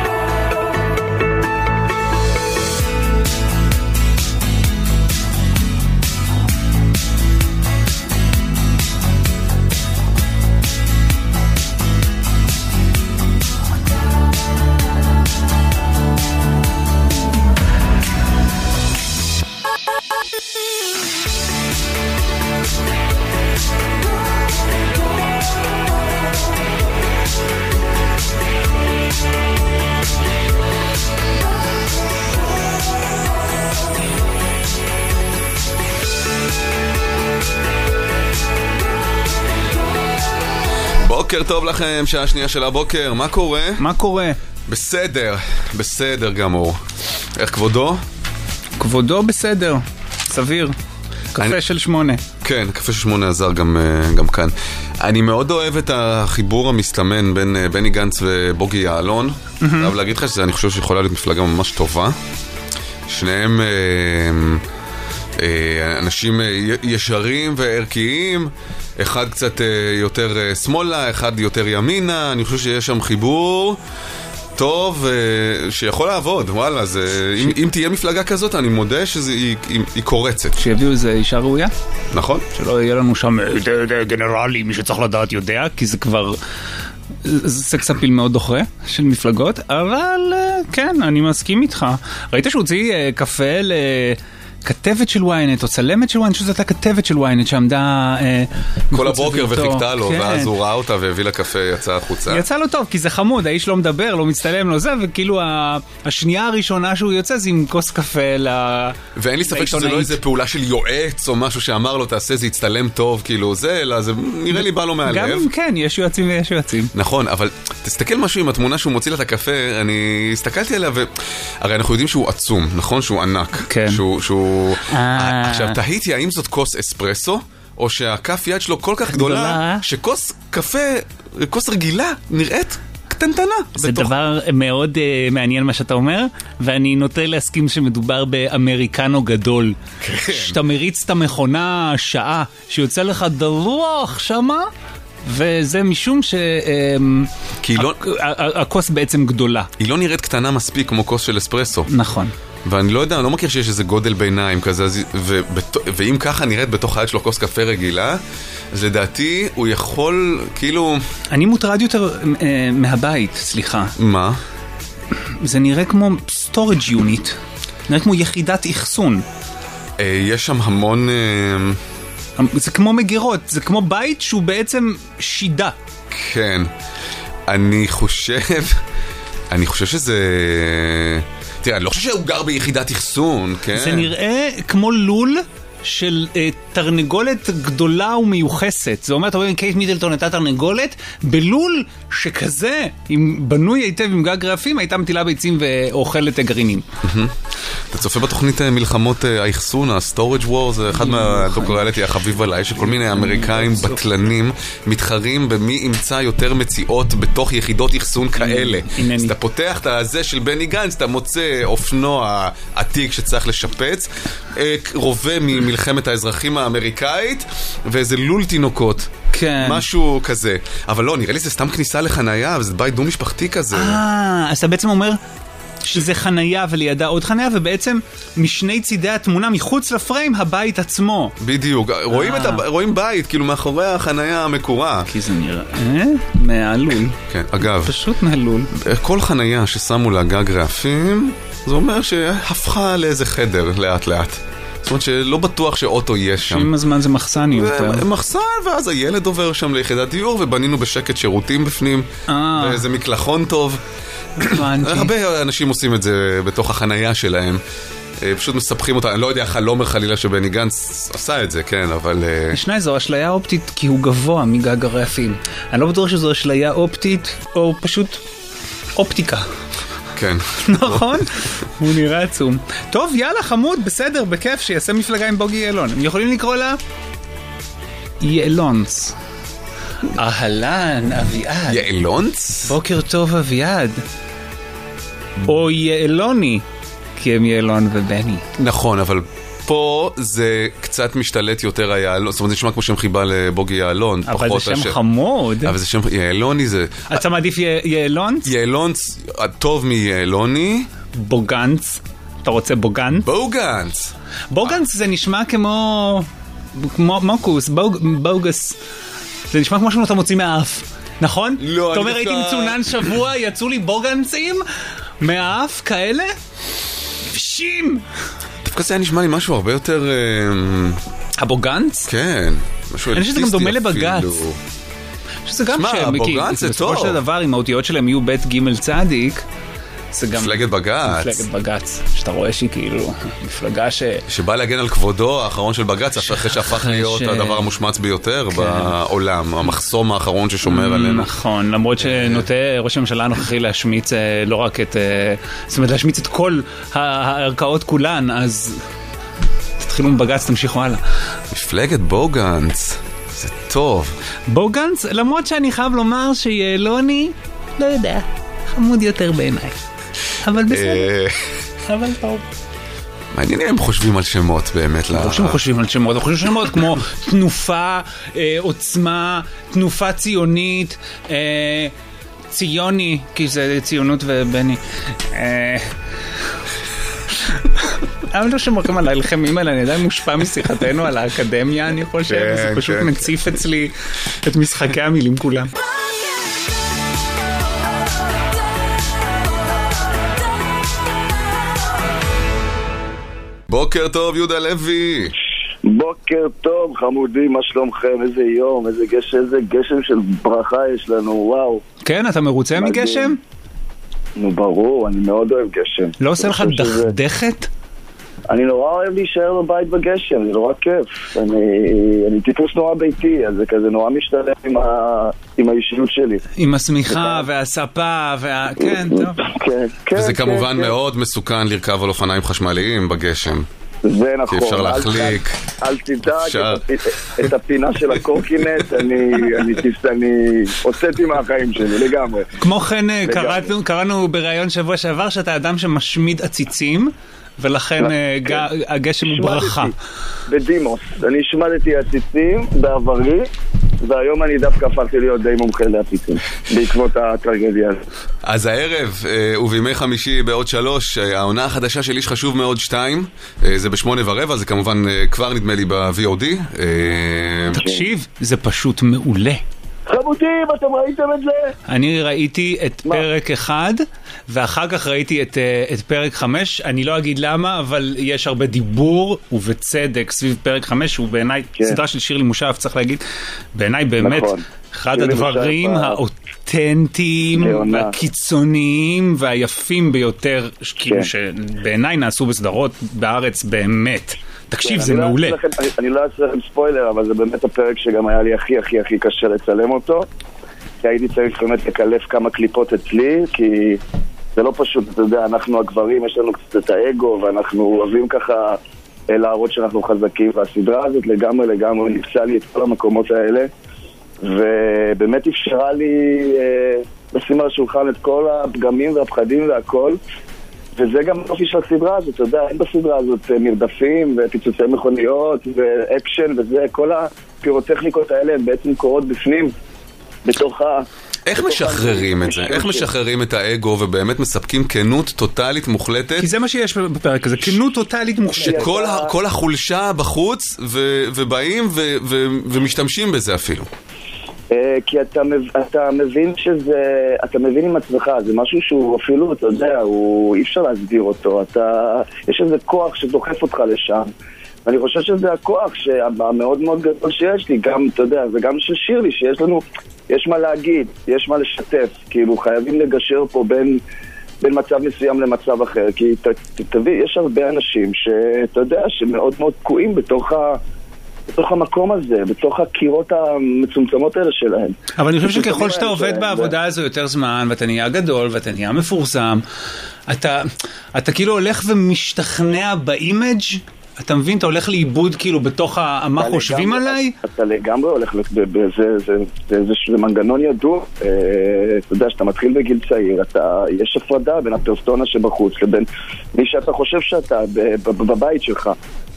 בוקר טוב לכם, שעה שנייה של הבוקר, מה קורה? מה קורה? בסדר, בסדר גמור. איך כבודו? כבודו בסדר, סביר. קפה של 8. כן, קפה של 8 עזר גם כאן. אני מאוד אוהב את החיבור המסתמן בין בני גנץ ובוגי יעלון. חייב להגיד לך שאני חושב שיכולה להיות מפלגה ממש טובה. שניהם אנשים ישרים וערכיים, אחד קצת יותר שמאלה, אחד יותר ימינה. אני חושב שיש שם חיבור טוב שיכול לעבוד. וואלה, אם תהיה מפלגה כזאת, אני מודה שהיא קורצת. שיביאו איזה אישה ראויה? נכון. שלא יהיה לנו שם גנרלי, מי שצריך לדעת יודע, כי זה כבר סקס אפיל מאוד דוחה של מפלגות, אבל כן, אני מסכים איתך. ראית שהוא הוציא קפה כתבת של וויינט, או צלמת של וויינט, שזאת הייתה כתבת של וויינט, שעמדה כל הבוקר וחיכתה לו, ואז הוא ראה אותה והביא לה קפה, יצא החוצה. יצא לו טוב, כי זה חמוד, האיש לא מדבר, לא מצטלם לו זה, וכאילו השנייה הראשונה שהוא יוצא, זה עם כוס קפה ואין לי ספק שזה לא איזה פעולה של יועץ, או משהו שאמר לו, תעשה, זה יצטלם טוב, כאילו זה, אלא זה נראה לי בא לו מהלב. גם כן, יש יועצים ויש יועצים. נכון, אבל תסתכל משהו עם התמונה שהוא מוציא לה את הקפה, אני הסתכלתי עליה, הרי אנחנו יודעים שהוא עצום, נכון? שהוא ענק. כן. עכשיו, תהיתי, האם זאת כוס אספרסו, או שהכף יד שלו כל כך גדולה, שכוס קפה, כוס רגילה, נראית קטנטנה. זה דבר מאוד מעניין מה שאתה אומר, ואני נוטה להסכים שמדובר באמריקנו גדול. שאתה מריץ את המכונה שעה, שיוצא לך דרוך שמה, וזה משום שהכוס בעצם גדולה. היא לא נראית קטנה מספיק כמו כוס של אספרסו. נכון. ואני לא יודע, אני לא מכיר שיש איזה גודל ביניים כזה, ואם ככה נראית בתוך היד שלו כוס קפה רגילה, אז לדעתי הוא יכול, כאילו... אני מוטרד יותר מהבית, סליחה. מה? זה נראה כמו storage unit, נראה כמו יחידת אחסון. יש שם המון... זה כמו מגירות, זה כמו בית שהוא בעצם שידה. כן. אני חושב שזה... תראה, אני לא חושב שהוא גר ביחידת אחסון, כן? זה נראה כמו לול של תרנגולת גדולה ומיוחסת. זה אומר, אתה רואה, קייט מידלטון הייתה תרנגולת, בלול שכזה, אם בנוי היטב עם גג רעפים, הייתה מטילה ביצים ואוכלת גרעינים. אתה צופה בתוכנית מלחמות האחסון, ה-Storage War, זה אחד מהדוקטורליטי החביב עליי, שכל מיני אמריקאים בטלנים מתחרים במי ימצא יותר מציאות בתוך יחידות אחסון כאלה. אז אתה פותח את הזה של בני גנץ, אתה מוצא אופנוע עתיק שצריך לשפץ, רובה ממלחמת האזרחים האמריקאית, ואיזה לול תינוקות. כן. משהו כזה. אבל לא, נראה לי זה סתם כניסה לחנייה, וזה בית דו משפחתי כזה. אז אתה בעצם אומר... שזה חנייה ולידה עוד חנייה, ובעצם משני צידי התמונה, מחוץ לפריים, הבית עצמו. בדיוק. רואים בית, כאילו מאחורי החנייה המקורה. כי זה נראה מהלול. כן, אגב. פשוט מהלול. כל חנייה ששמו לה גג רעפים, זה אומר שהפכה לאיזה חדר לאט לאט. זאת אומרת שלא בטוח שאוטו יש שם. שעם הזמן זה מחסן יותר. מחסן, ואז הילד עובר שם ליחידת דיור, ובנינו בשקט שירותים בפנים, ואיזה מקלחון טוב. הרבה אנשים עושים את זה בתוך החנייה שלהם, פשוט מספחים אותה. אני לא יודע חלום חלילה שבני גנץ עשה את זה, כן, אבל... ישנה זו אשליה אופטית כי הוא גבוה מגג הרעפים. אני לא בטוח שזו אשליה אופטית או פשוט אופטיקה. כן. נכון? הוא נראה עצום. טוב, יאללה, חמוד, בסדר, בכיף, שיעשה מפלגה עם בוגי יעלון. הם יכולים לקרוא לה יעלונץ. אהלן, אביעד. יעלונץ? בוקר טוב, אביעד. או יעלוני, כי הם יעלון ובני. נכון, אבל פה זה קצת משתלט יותר היעלון. זאת אומרת, זה נשמע כמו שם חיבה לבוגי יעלון. אבל זה שם חמוד. אבל זה שם... יעלוני זה... אתה מעדיף יעלונץ? יעלונץ טוב מיעלוני. בוגנץ. אתה רוצה בוגנץ? בוגנץ. בוגנץ זה נשמע כמו מוקוס, בוגס. זה נשמע כמו שאתה מוציא מהאף, נכון? לא, אתה אומר, הייתי מצונן שבוע, יצאו לי בוגנצים מהאף כאלה? פשים! דווקא זה היה נשמע לי משהו הרבה יותר... הבוגנץ? כן. אני חושב שזה גם דומה לבגץ. שזה גם שם, בוגנץ זה טוב. בסופו של דבר, אם האותיות שלהם יהיו בית ג' צדיק, זה גם... מפלגת בגץ. מפלגת בגץ. שאתה רואה שהיא כאילו מפלגה שבא להגן על כבודו האחרון של בגץ, אחרי שהפך להיות הדבר המושמץ ביותר בעולם. המחסום האחרון ששומר עלינו. נכון, למרות שנוטה ראש הממשלה הנוכחי להשמיץ לא רק את... זאת אומרת, להשמיץ את כל הערכאות כולן, אז תתחילו מבגץ, תמשיכו הלאה. מפלגת בוגנץ. זה טוב. בוגנץ, למרות שאני חייב לומר שיעלוני, לא יודע, חמוד יותר בעיניי. אבל בסדר. אבל טוב. מעניין אם הם חושבים על שמות באמת. ברור שהם חושבים על שמות. הם חושבים על שמות כמו תנופה, עוצמה, תנופה ציונית, ציוני, כי זה ציונות ובני. אבל לא שמורים על הלחמים האלה, אני עדיין מושפע משיחתנו על האקדמיה, אני חושב, זה פשוט מציף אצלי את משחקי המילים כולם. בוקר טוב, יהודה לוי. בוקר טוב, חמודים, מה שלומכם? איזה יום, איזה גשם של ברכה יש לנו, וואו. כן, אתה מרוצה מגשם? נו, ברור, אני מאוד אוהב גשם. לא עושה לך דחדכת? אני נורא אוהב להישאר בבית בגשם, זה נורא כיף. אני טיפוס נורא ביתי, אז זה כזה נורא משתלם עם האישיות שלי. עם השמיכה והספה כן, טוב. וזה כמובן מאוד מסוכן לרכב על אופניים חשמליים בגשם. זה נכון. כי אפשר להחליק. אל תדאג, את הפינה של הקורקינט אני הוצאתי מהחיים שלי לגמרי. כמו כן קראנו בראיון שבוע שעבר שאתה אדם שמשמיד עציצים, ולכן הגשם הוא ברכה. בדימוס, אני השמדתי עציצים בעברי, והיום אני דווקא הפכתי להיות די מומחה להפיצים, בעקבות הטרגדיה. אז הערב, ובימי חמישי בעוד 3, העונה החדשה של איש חשוב מאוד 2, זה ב8:15, זה כמובן כבר נדמה לי ב-VOD. תקשיב, זה פשוט מעולה. חמודים, אתם ראיתם את זה? אני ראיתי את פרק 1, ואחר כך ראיתי את פרק 5, אני לא אגיד למה, אבל יש הרבה דיבור, ובצדק, סביב פרק 5, שהוא בעיניי סדרה של שירלי מושב, צריך להגיד, בעיניי באמת אחד הדברים האותנטיים, והקיצוניים, והיפים ביותר, כאילו שבעיניי נעשו בסדרות בארץ באמת. תקשיב, זה מעולה. אני לא אעשה לכם ספוילר, אבל זה באמת הפרק שגם היה לי הכי קשה לצלם אותו, כי הייתי צריך באמת לקלף כמה קליפות אצלי, כי זה לא פשוט, אתה יודע, אנחנו הגברים, יש לנו קצת את האגו, ואנחנו אוהבים ככה להראות שאנחנו חזקים, והסדרה הזאת לגמרי נפסה לי את כל המקומות האלה, ובאמת אפשרה לי לשים על השולחן את כל הפגמים והפחדים והכל, וזה גם אופי של הסדרה הזאת, אתה יודע, אין בסדרה הזאת מרדפים ופיצוצי מכוניות ואקשן וזה, כל הפירוטכניקות האלה הן בעצם קורות בפנים, בתוך איך משחררים את זה? איך משחררים את האגו ובאמת מספקים כנות טוטלית מוחלטת? כי זה מה שיש בפרק הזה, כנות טוטלית מוחלטת. שכל החולשה בחוץ ובאים ומשתמשים בזה אפילו. כי אתה מבין שזה, אתה מבין עם עצמך, זה משהו שהוא אפילו, אתה יודע, אי אפשר להסביר אותו, יש איזה כוח שדוחף אותך לשם, ואני חושב שזה הכוח המאוד מאוד גדול שיש לי, גם, אתה יודע, וגם של שירלי, שיש לנו, יש מה להגיד, יש מה לשתף, כאילו חייבים לגשר פה בין מצב מסוים למצב אחר, כי תביא, יש הרבה אנשים שאתה יודע, שמאוד מאוד תקועים בתוך המקום הזה, בתוך הקירות המצומצמות האלה שלהם. אבל אני חושב שככל שאתה עובד בעבודה הזו יותר זמן, ואתה נהיה גדול, ואתה נהיה מפורסם, אתה כאילו הולך ומשתכנע באימג', אתה מבין? אתה הולך לאיבוד כאילו בתוך מה חושבים עליי? אתה לגמרי הולך, זה מנגנון ידוע, אתה יודע, שאתה מתחיל בגיל צעיר, יש הפרדה בין הפרסונה שבחוץ לבין מי שאתה חושב שאתה בבית שלך.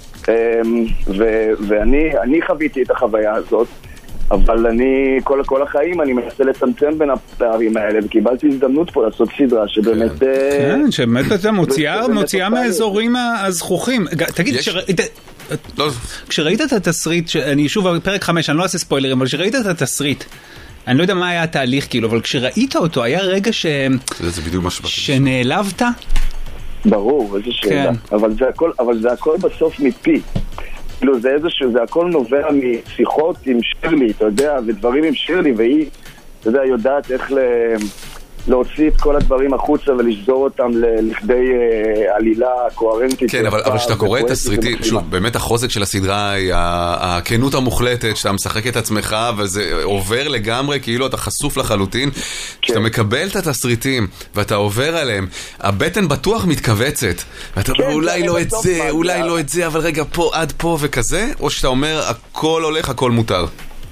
ואני חוויתי את החוויה הזאת, אבל אני כל החיים אני מנסה לצמצם בין הפערים האלה, וקיבלתי הזדמנות פה לעשות סדרה שבאמת כן, שבאמת אתה מוציאה מהאזורים הזכוכים. תגיד, כשראית את התסריט, אני שוב פרק 5, אני לא אעשה ספוילרים, אבל כשראית את התסריט, אני לא יודע מה היה התהליך כאילו, אבל כשראית אותו היה רגע שנעלבת? ברור, איזה שאלה. אבל זה הכל בסוף מפי. כאילו זה הכל נובע משיחות עם שירלי, אתה יודע, ודברים עם שירלי, והיא, אתה יודע, יודעת איך להוציא את כל הדברים החוצה ולשזור אותם לכדי עלילה קוהרנטית. כן, אבל כשאתה קורא את הסריטים, שוב, באמת החוזק של הסדרה היא הכנות המוחלטת, שאתה משחק את עצמך, וזה עובר לגמרי, כאילו אתה חשוף לחלוטין. כשאתה מקבל את הסריטים, ואתה עובר עליהם, הבטן בטוח מתכווצת. ואתה אומר, אולי לא את זה, אולי לא את זה, אבל רגע, פה עד פה וכזה, או שאתה אומר, הכל הולך, הכל מותר.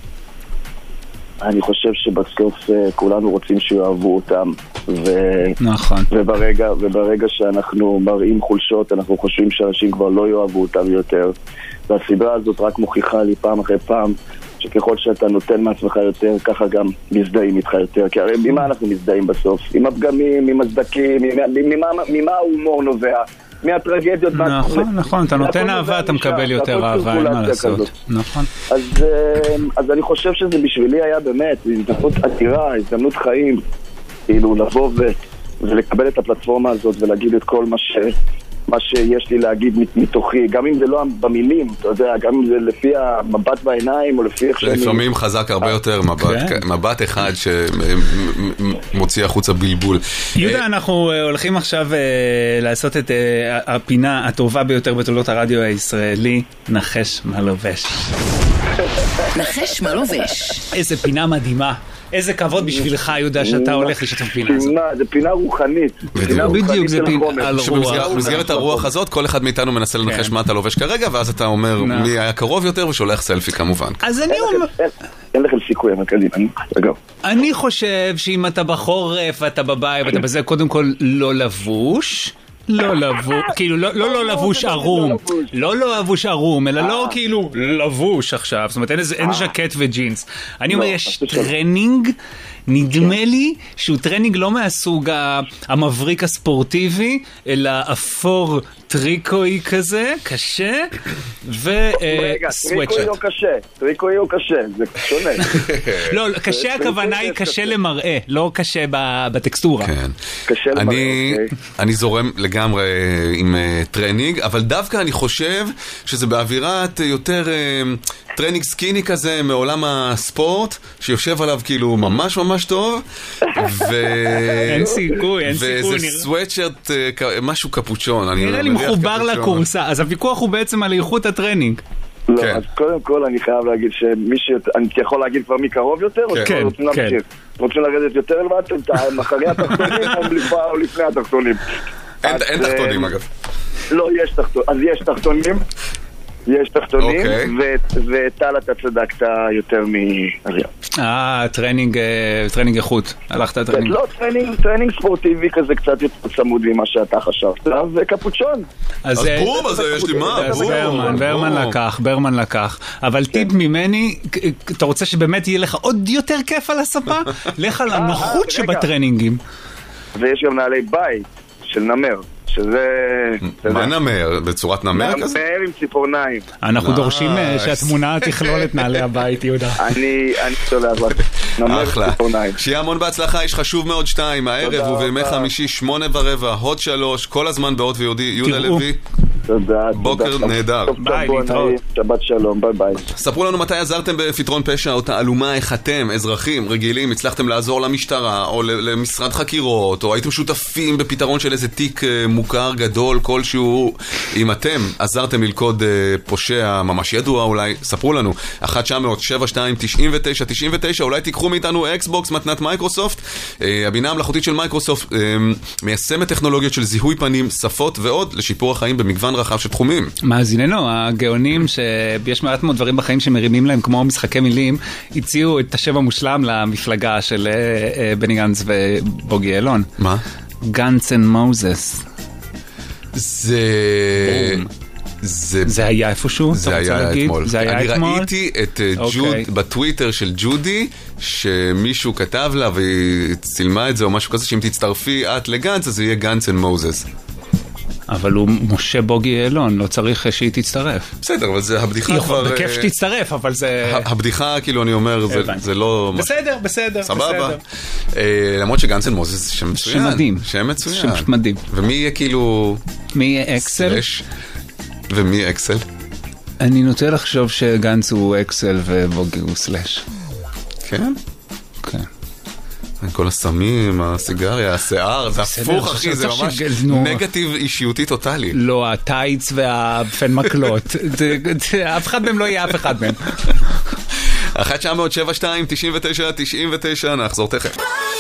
אני חושב שבסוף כולנו רוצים שיאהבו אותם, נכון. וברגע שאנחנו מראים חולשות, אנחנו חושבים שאנשים כבר לא יאהבו אותם יותר, והסדרה הזאת רק מוכיחה לי פעם אחרי פעם שככל שאתה נותן מעצמך יותר, ככה גם מזדהים איתך יותר, כי הרי ממה אנחנו מזדהים בסוף? עם הפגמים, עם הסדקים, ממה ההומור נובע? מהטרגדיות. נכון, אתה נותן אהבה, אתה מקבל יותר אהבה, אין מה לעשות. נכון. אז אני חושב שזה בשבילי היה באמת הזדמנות עתירה, הזדמנות חיים, כאילו לבוא ולקבל את הפלטפורמה הזאת ולהגיד את כל מה שיש לי להגיד מתוכי, גם אם זה לא במילים, אתה יודע, גם אם זה לפי המבט בעיניים או לפי איך שאני... לפעמים חזק הרבה יותר מבט אחד שמוציא החוצה בלבול. יהודה, אנחנו הולכים עכשיו לעשות את הפינה הטובה ביותר בתולדות הרדיו הישראלי, נחש מה לובש. נחש מה לובש. איזה פינה מדהימה. איזה כבוד בשבילך, יהודה, שאתה הולך לשתף פינה הזאת. זה פינה רוחנית. בדיוק, זה פינה על רוח. במסגרת הרוח הזאת, כל אחד מאיתנו מנסה לנחש מה אתה לובש כרגע, ואז אתה אומר מי היה קרוב יותר ושולח סלפי כמובן. אז אני אומר... אין לכם סיכוי, אני חושב שאם אתה בחורף ואתה בבית ואתה בזה, קודם כל לא לבוש, לא לבוש, כאילו לא לבוש ערום, לא לבוש ערום, אלא לא כאילו לבוש עכשיו, זאת אומרת אין ז'קט וג'ינס. אני אומר יש טרנינג, נדמה לי שהוא טרנינג לא מהסוג המבריק הספורטיבי, אלא אפור טריקוי כזה, קשה, וסוואטשט. טריקוי הוא קשה, זה שונה. לא, קשה הכוונה היא קשה למראה, לא קשה בטקסטורה. קשה למראה. אני זורם לגמרי עם טרנינג, אבל דווקא אני חושב שזה באווירת יותר טרנינג סקיני כזה מעולם הספורט, שיושב עליו כאילו ממש ממש טוב, אין סיכוי, וזה סוואטשרט, משהו קפוצ'ון. נראה לי מחובר לקורסה, אז הוויכוח הוא בעצם על איכות הטרנינג. לא, אז קודם כל אני חייב להגיד אני יכול להגיד כבר מי קרוב יותר, או שאתם רוצים להמשיך? רוצים לרדת יותר לבד, אחרי התחתונים או לפני התחתונים? אין תחתונים אגב. לא, יש תחתונים. אז יש תחתונים. יש תחתונים, וטל אתה צדקת יותר מאריה. טרנינג איכות. הלכת טרנינג. לא, טרנינג ספורטיבי כזה קצת יותר צמוד ממה שאתה חשבת, וקפוצ'ון. אז בום, אז יש לי מה? אז ברמן לקח. אבל טיפ ממני, אתה רוצה שבאמת יהיה לך עוד יותר כיף על הספה? לך על הנוחות שבטרנינגים. ויש גם נעלי בית של נמר. מה נמר? בצורת נמר כזה? נמר עם ציפורניים. אנחנו דורשים שהתמונה תכלול את נעלי הבית, יהודה. אני שולח לך. נמר עם ציפורניים. שיהיה המון בהצלחה, יש חשוב מאוד 2 הערב ובימי חמישי 8:15, הוד 3, כל הזמן באות ויהודי, יהודה לוי. תודה. בוקר נהדר. ביי, להתראות. שבת שלום, ביי ביי. ספרו לנו מתי עזרתם בפתרון פשע או תעלומה, איך אתם, אזרחים רגילים, הצלחתם לעזור למשטרה או למשרד חקירות, או הייתם שותפים בפתרון של איזה תיק מוכר גדול כלשהו. אם אתם עזרתם ללכוד פושע ממש ידוע, אולי ספרו לנו 1-900-72-99-99, אולי תיקחו מאיתנו אקסבוקס מתנת מייקרוסופט. הבינה המלאכותית של מייקרוסופט מיישמת טכנולוגיות של זיהוי פנים, שפות ועוד לשיפור החיים במגוון רחב של תחומים. מאזיננו, הגאונים שיש מעט מאוד דברים בחיים שמרימים להם כמו משחקי מילים, הציעו את השם המושלם למפלגה של בני גנץ ובוגי יעלון. מה? גנץ אנד מוזס. זה היה איפשהו? זה היה אתמול. אני ראיתי את בטוויטר של ג'ודי, שמישהו כתב לה והיא צילמה את זה או משהו כזה, שאם תצטרפי את לגנץ אז זה יהיה גנץ אנד מוזס. אבל הוא משה בוגי יעלון, לא צריך שהיא תצטרף. בסדר, אבל זה הבדיחה כבר... בכיף שתצטרף, אבל זה... הבדיחה, כאילו, אני אומר, זה לא... בסדר. סבבה. למרות שגנץ אנד מוזס זה שם מצוין. שם מדהים. שם מצוין. שם מדהים. ומי יהיה כאילו... מי יהיה אקסל? ומי יהיה אקסל? אני נוטה לחשוב שגנץ הוא אקסל ובוגי הוא סלש. כן? כן. כל הסמים, הסיגריה, השיער, זה הפוך אחי, זה ממש נגטיב אישיותי טוטלי. לא, הטייץ והפן מקלות, אף אחד מהם לא יהיה אף אחד מהם. 1-900-72-99-99, נחזור תכף.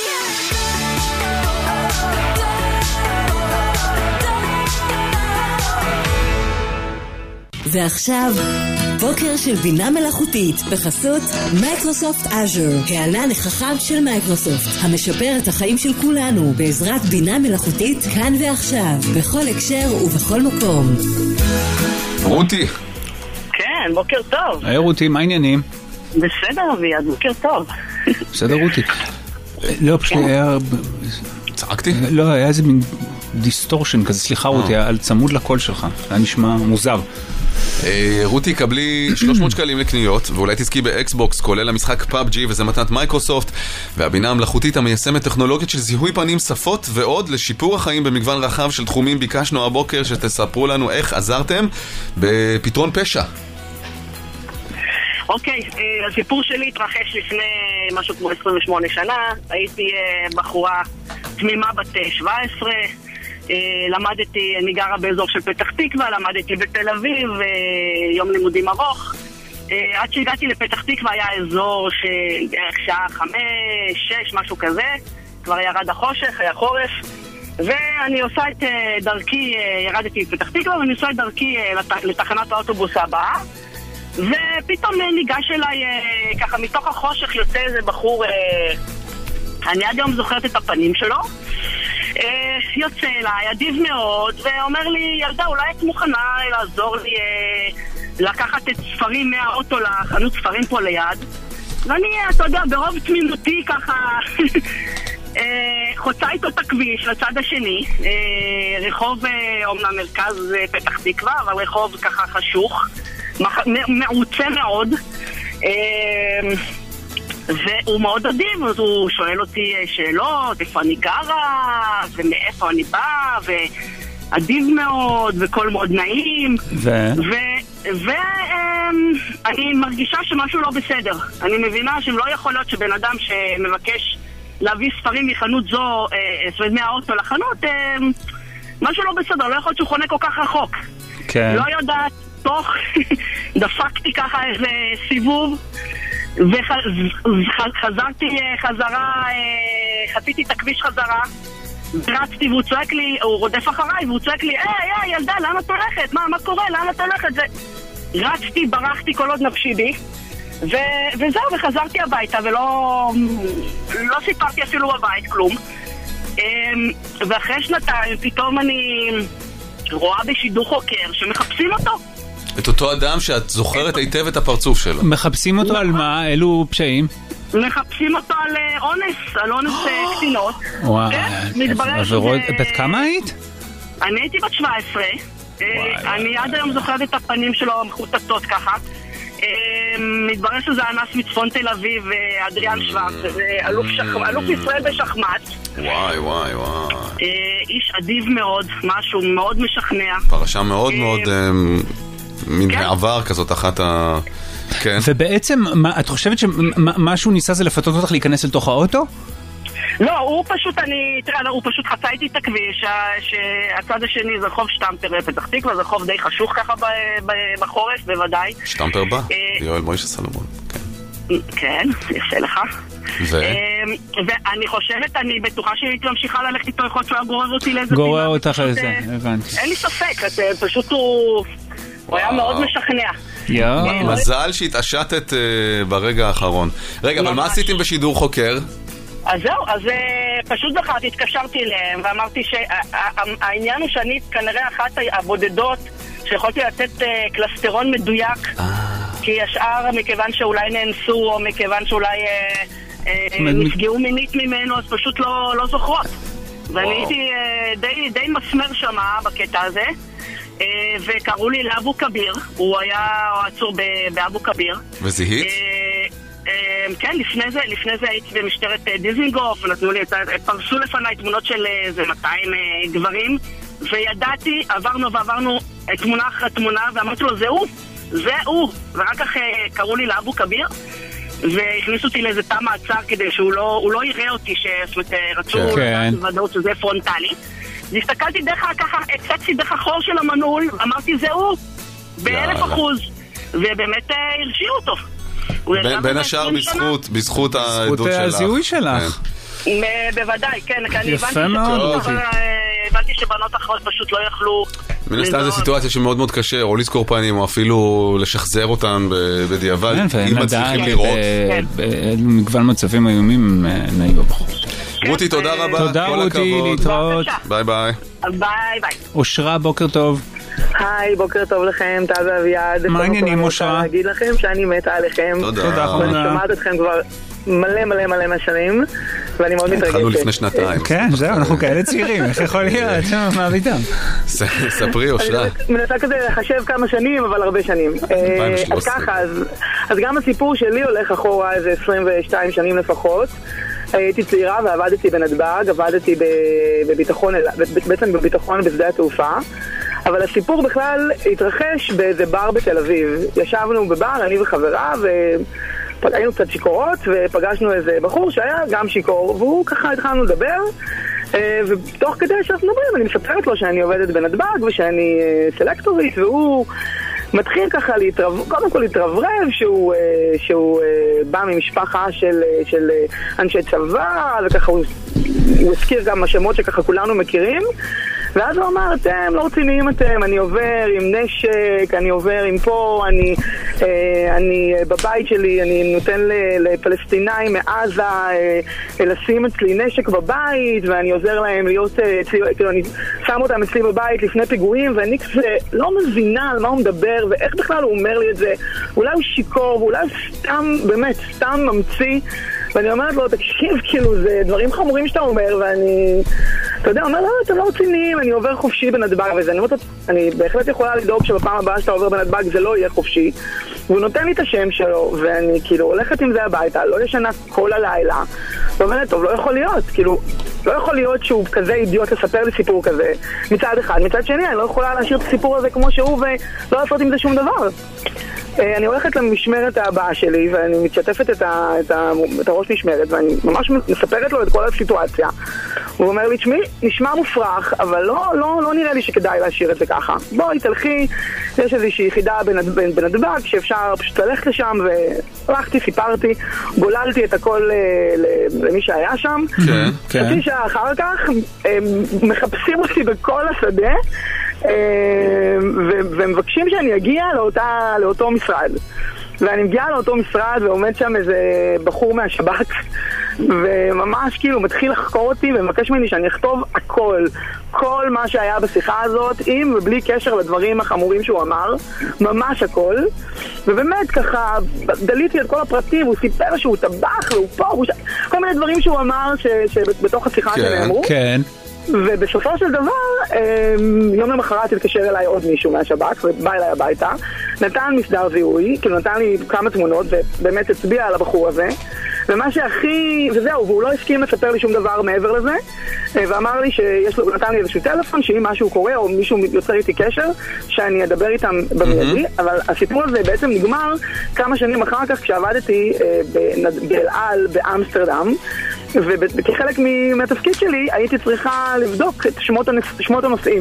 ועכשיו, בוקר של בינה מלאכותית בחסות מייקרוסופט אז'ור, הענן החכם של מייקרוסופט, המשפר את החיים של כולנו בעזרת בינה מלאכותית כאן ועכשיו, בכל הקשר ובכל מקום. רותי. כן, בוקר טוב. היי רותי, מה העניינים? בסדר אביעד, בוקר טוב. בסדר רותי. לא, פשוט היה... צעקתי? לא, היה איזה מין דיסטורשן כזה, סליחה רותי, על צמוד לקול שלך, היה נשמע מוזר. רותי, קבלי 300 שקלים לקניות, ואולי תזכי באקסבוקס, כולל המשחק PUBG, וזה מתנת מייקרוסופט, והבינה המלאכותית המיישמת טכנולוגיות של זיהוי פנים, שפות ועוד לשיפור החיים במגוון רחב של תחומים. ביקשנו הבוקר שתספרו לנו איך עזרתם בפתרון פשע. אוקיי, הסיפור שלי התרחש לפני משהו כמו 28 שנה. הייתי בחורה תמימה בת 17, למדתי, אני גרה באזור של פתח תקווה, למדתי בתל אביב, יום לימודים ארוך. עד שהגעתי לפתח תקווה היה אזור שדרך שעה 5, 6, משהו כזה, כבר ירד החושך, היה חורף, ואני עושה את דרכי, ירדתי לפתח תקווה ואני עושה את דרכי לתחנת האוטובוס הבאה, ופתאום ניגש אליי, ככה מתוך החושך יוצא איזה בחור, אני עד היום זוכרת את הפנים שלו, יוצא אליי, אדיב מאוד, ואומר לי, ילדה, אולי את מוכנה לעזור לי לקחת את ספרים מהאוטו לחנות ספרים פה ליד? ואני, אתה יודע, ברוב תמימותי ככה חוצה איתו את הכביש לצד השני, רחוב אומנם מרכז פתח תקווה, אבל רחוב ככה חשוך, מעוצה מאוד, והוא מאוד אדיב, אז הוא שואל אותי שאלות, איפה אני גרה, ומאיפה אני באה, ואדיב מאוד, וכל מאוד נעים, ואני מרגישה שמשהו לא בסדר. אני מבינה שלא יכול להיות שבן אדם שמבקש להביא ספרים מחנות זו, מהאוטו לחנות, משהו לא בסדר, לא יכול להיות שהוא חונה כל כך רחוק. כן. לא יודעת, תוך דפקתי ככה איזה סיבוב, וחזרתי חזרה, חציתי את הכביש חזרה, רצתי והוא צועק לי, הוא רודף אחריי והוא צועק לי, היי ילדה, לאן את הולכת? מה קורה? לאן את הולכת? רצתי, ברחתי כל עוד נפשי בי, וזהו, וחזרתי הביתה ולא סיפרתי אפילו בבית כלום. ואחרי שנתיים פתאום אני רואה בשידור חוקר שמחפשים אותו. את אותו אדם שאת זוכרת היטב את הפרצוף שלו. מחפשים אותו על מה? אלו פשעים? מחפשים אותו על אונס קטינות. וואו, עבירות, בת כמה היית? אני הייתי בת 17. אני עד היום זוכרת את הפנים שלו מחוטטות ככה. מתברר שזה אנס מצפון תל אביב, אדריאן שוורץ, אלוף ישראל בשחמט. וואי וואי וואי. איש אדיב מאוד, משהו מאוד משכנע. פרשה מאוד מאוד מן העבר כזאת אחת ה... כן. ובעצם, את חושבת שמשהו ניסה זה לפתות אותך להיכנס לתוך האוטו? לא, הוא פשוט חצה איתי את הכביש, שהצד השני זה רחוב שטמפר פתח תקווה, זה רחוב די חשוך ככה בחורף, בוודאי. שטמפר בא? יואל מוישה סלומון. כן, יפה לך. ואני חושבת, אני בטוחה שהייתי ממשיכה ללכת איתו, יכול להיות שהוא גורר אותי לאיזה פינה. גורר אותך לזה, הבנתי. אין לי ספק, פשוט הוא היה מאוד משכנע. מזל שהתעשתת ברגע האחרון. רגע, אבל מה עשיתם בשידור חוקר? אז זהו, אז פשוט זכרתי, התקשרתי אליהם ואמרתי שהעניין הוא שאני כנראה אחת הבודדות שיכולתי לתת קלסטרון מדויק, כי השאר מכיוון שאולי נאנסו או מכיוון שאולי נפגעו מינית ממנו, אז פשוט לא זוכרות. ואני הייתי די מסמר שמה בקטע הזה, וקראו לי לאבו כביר, הוא היה עצור באבו כביר. וזיהית? כן, לפני זה הייתי במשטרת דיזינגוף, ונתנו לי, פרסו לפניי תמונות של איזה 200 גברים, וידעתי, עברנו תמונה אחרי תמונה, ואמרתי לו, זה הוא, ורק כך קראו לי לאבו כביר, והכניסו אותי לאיזה תא מעצר כדי שהוא לא יראה אותי, שרצו לדעת שזה פרונטלי. והסתכלתי ככה, הצצתי דרך החור של המנעול, אמרתי, זה הוא, ב1,000%, ובאמת הרשיעו אותו. בין השאר בזכות העדות שלך. הזיהוי שלך. בוודאי, כן, כי הבנתי שבנות אחרות פשוט לא יכלו... מן הסתם זו סיטואציה שמאוד מאוד קשה, או לזכור פנים, או אפילו לשחזר אותן בדיעבד, אם מצליחים לראות. מגוון מצבים איומים נהיגו בחור. רותי, תודה רבה. תודה רותי, להתראות. ביי ביי. ביי ביי. אושרה, בוקר טוב. היי, בוקר טוב לכם, טל ואביעד. מה העניינים, אושרה? אני רוצה להגיד לכם שאני מתה עליכם. תודה. ואני שומעת אתכם כבר מלא מהשנים, ואני מאוד מתרגשת. התחלנו לפני שנתיים. כן, זהו, אנחנו כאלה צעירים, איך יכול להיות? מה ביתם? ספרי, אושרה. אני מנסה כזה לחשב כמה שנים, אבל הרבה שנים. אז ככה, אז גם הסיפור שלי הולך אחורה איזה 22 שנים לפחות. הייתי צעירה ועבדתי בנתב"ג, עבדתי בביטחון, בעצם בביטחון בשדה התעופה. אבל הסיפור בכלל התרחש באיזה בר בתל אביב. ישבנו בבר, אני וחברה, והיינו קצת שיקורות, ופגשנו איזה בחור שהיה גם שיקור, והוא ככה התחלנו לדבר, ותוך כדי שאנחנו מדברים, אני מספרת לו שאני עובדת בנתב"ג, ושאני סלקטורית, והוא מתחיל ככה קודם כל להתרברב שהוא בא ממשפחה של אנשי צבא, וככה הוא הזכיר גם השמות שככה כולנו מכירים, ואז הוא אמר, אתם לא רציניים אתם, אני עובר עם נשק, אני עובר עם פה, אני בבית שלי, אני נותן לפלסטינאים מעזה לשים אצלי נשק בבית, ואני עוזר להם להיות, כאילו אני שם אותם אצלי בבית לפני פיגועים, ואני כזה לא מבינה על מה הוא מדבר, ואיך בכלל הוא אומר לי את זה. אולי הוא שיקור, ואולי סתם, באמת, סתם ממציא. ואני אומרת לו, תקשיב, כאילו, זה דברים חמורים שאתה אומר, ואני, אתה יודע, אומר, לא, אתם לא רציניים, אני עובר חופשי בנתב"ג, וזה, אני בהחלט יכולה לדאוג שבפעם הבאה שאתה עובר בנתב"ג זה לא יהיה חופשי. והוא נותן לי את השם שלו, ואני כאילו הולכת עם זה הביתה, לא ישנה כל הלילה. ואומרת, טוב, לא יכול להיות, כאילו, לא יכול להיות שהוא כזה אידיוט לספר לי סיפור כזה, מצד אחד. מצד שני, אני לא יכולה להשאיר את הסיפור הזה כמו שהוא, ולא לעשות עם זה שום דבר. אני הולכת למשמרת הבאה שלי, ואני מתשתפת את הראש משמרת, ואני ממש מספרת לו את כל הסיטואציה. הוא אומר לי, תשמעי, נשמע מופרך, אבל לא נראה לי שכדאי להשאיר את זה ככה. בואי, תלכי, יש איזושהי יחידה בנתב"ג, שאפשר פשוט ללכת לשם, והלכתי, סיפרתי, גוללתי את הכל למי שהיה שם. חצי שעה אחר כך, מחפשים אותי בכל השדה, ומבקשים שאני אגיע לאותו משרד. ואני מגיעה לאותו משרד ועומד שם איזה בחור מהשב"כ, וממש כאילו מתחיל לחקור אותי ומבקש ממני שאני אכתוב הכל, כל מה שהיה בשיחה הזאת, עם ובלי קשר לדברים החמורים שהוא אמר, ממש הכל. ובאמת ככה דליתי את כל הפרטים, הוא סיפר שהוא טבח והוא פה, כל מיני דברים שהוא אמר שבתוך השיחה שנאמרו. כן. ובסופו של דבר, יום למחרת התקשר אליי עוד מישהו מהשב"כ ובא אליי הביתה, נתן מסדר זיהוי, כאילו נתן לי כמה תמונות ובאמת הצביע על הבחור הזה, ומה שהכי, וזהו, והוא לא הסכים לספר לי שום דבר מעבר לזה, ואמר לי שיש לו, נתן לי איזשהו טלפון, שאם משהו קורה או מישהו יוצר איתי קשר, שאני אדבר איתם במיידי, אבל הסיפור הזה בעצם נגמר כמה שנים אחר כך כשעבדתי באל על באמסטרדם, וכחלק מהתפקיד שלי הייתי צריכה לבדוק את שמות הנושאים.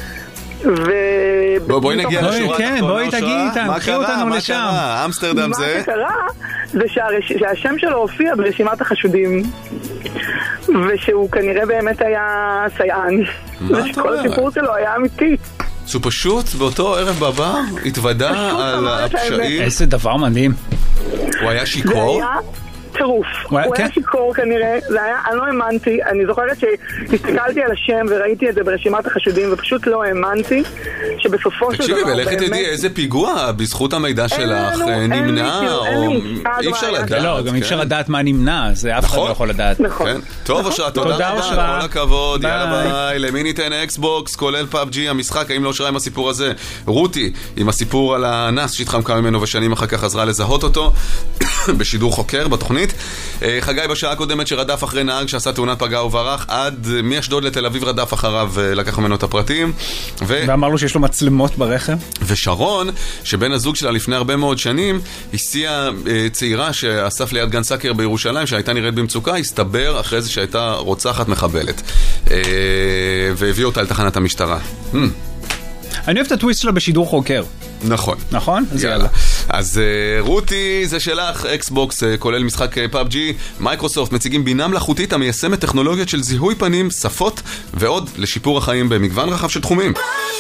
בואי נגיע לשורה התחתונה. בואי תגיעי איתנו, קחי אותנו לשם. מה קרה? אמסטרדם זה? מה שקרה זה שהשם שלו הופיע ברשימת החשודים, ושהוא כנראה באמת היה סייען, ושכל הסיפור שלו היה אמיתי. שהוא פשוט באותו ערב בבר התוודה על הפשעים. איזה דבר מדהים. הוא היה שיקור? טירוף. הוא היה שיקור כנראה, אני לא האמנתי, אני זוכרת שהסתכלתי על השם וראיתי את זה ברשימת החשודים ופשוט לא האמנתי שבסופו של דבר תקשיבי, ולכי תדעי איזה פיגוע בזכות המידע שלך נמנע או אי אפשר לדעת. לא, גם אי אפשר לדעת מה נמנע, זה אף אחד לא יכול לדעת. טוב אושרה, תודה רבה, כל הכבוד, יאללה ביי. למי ניתן אקסבוקס כולל פאבג'י, המשחק, האם לא אושרה עם הסיפור הזה? רותי עם הסיפור על הנס שהתחמקה ממנו ושנים אחר כך חזרה לזהות אותו בשידור חוקר בתוכנית. חגי בשעה הקודמת שרדף אחרי נהג שעשה תאונת פגע וברח, עד מאשדוד לתל אביב רדף אחריו ולקח ממנו את הפרטים ואמר לו שיש לו מצלמות ברכב. ושרון שבן הזוג שלה לפני הרבה מאוד שנים הסיעה צעירה שאסף ליד גן סאקר בירושלים שהייתה נראית במצוקה, הסתבר אחרי זה שהייתה רוצחת מחבלת והביא אותה לתחנת המשטרה. אני אוהב את הטוויסט שלה בשידור חוקר. נכון. נכון? אז יאללה. אז רותי, זה שלך, אקסבוקס, כולל משחק פאבג'י, מייקרוסופט מציגים בינה מלאכותית המיישמת טכנולוגיות של זיהוי פנים, שפות ועוד לשיפור החיים במגוון רחב של תחומים.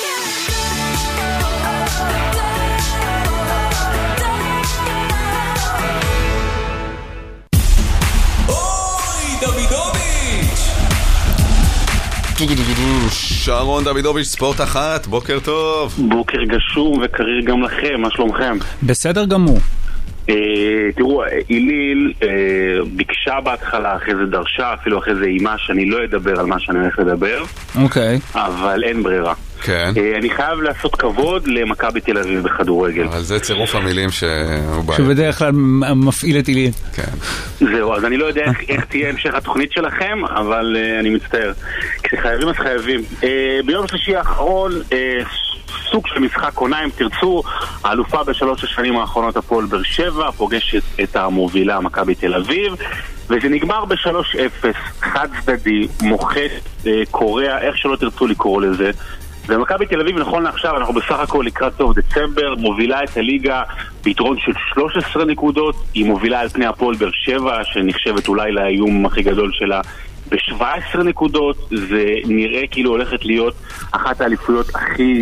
שרון דוידוביץ', ספורט אחת, בוקר טוב. בוקר גשום וקריר גם לכם, מה שלומכם? בסדר גמור. תראו, איליל ביקשה בהתחלה, אחרי זה דרשה, אפילו אחרי זה אימה שאני לא אדבר על מה שאני הולך לדבר. אוקיי. אבל אין ברירה. כן. אני חייב לעשות כבוד למכבי תל אביב בכדורגל. אבל זה צירוף המילים שהוא בא. שבדרך כלל מפעיל את איליל. כן. זהו, אז אני לא יודע איך תהיה המשך התוכנית שלכם, אבל אני מצטער. כשחייבים אז חייבים. ביום שלישי האחרון, סוג של משחק עונה, אם תרצו, האלופה בשלוש השנים האחרונות הפועל באר שבע פוגשת את המובילה מכבי תל אביב, וזה נגמר ב-3-0, חד צדדי, מוחץ, קורע, איך שלא תרצו לקרוא לזה. ומכבי תל אביב נכון לעכשיו, אנחנו בסך הכל לקראת סוף דצמבר, מובילה את הליגה ביתרון של 13 נקודות, היא מובילה על פני הפועל באר שבע, שנחשבת אולי לאיום הכי גדול שלה, ב-17 נקודות. זה נראה כאילו הולכת להיות אחת האליפויות הכי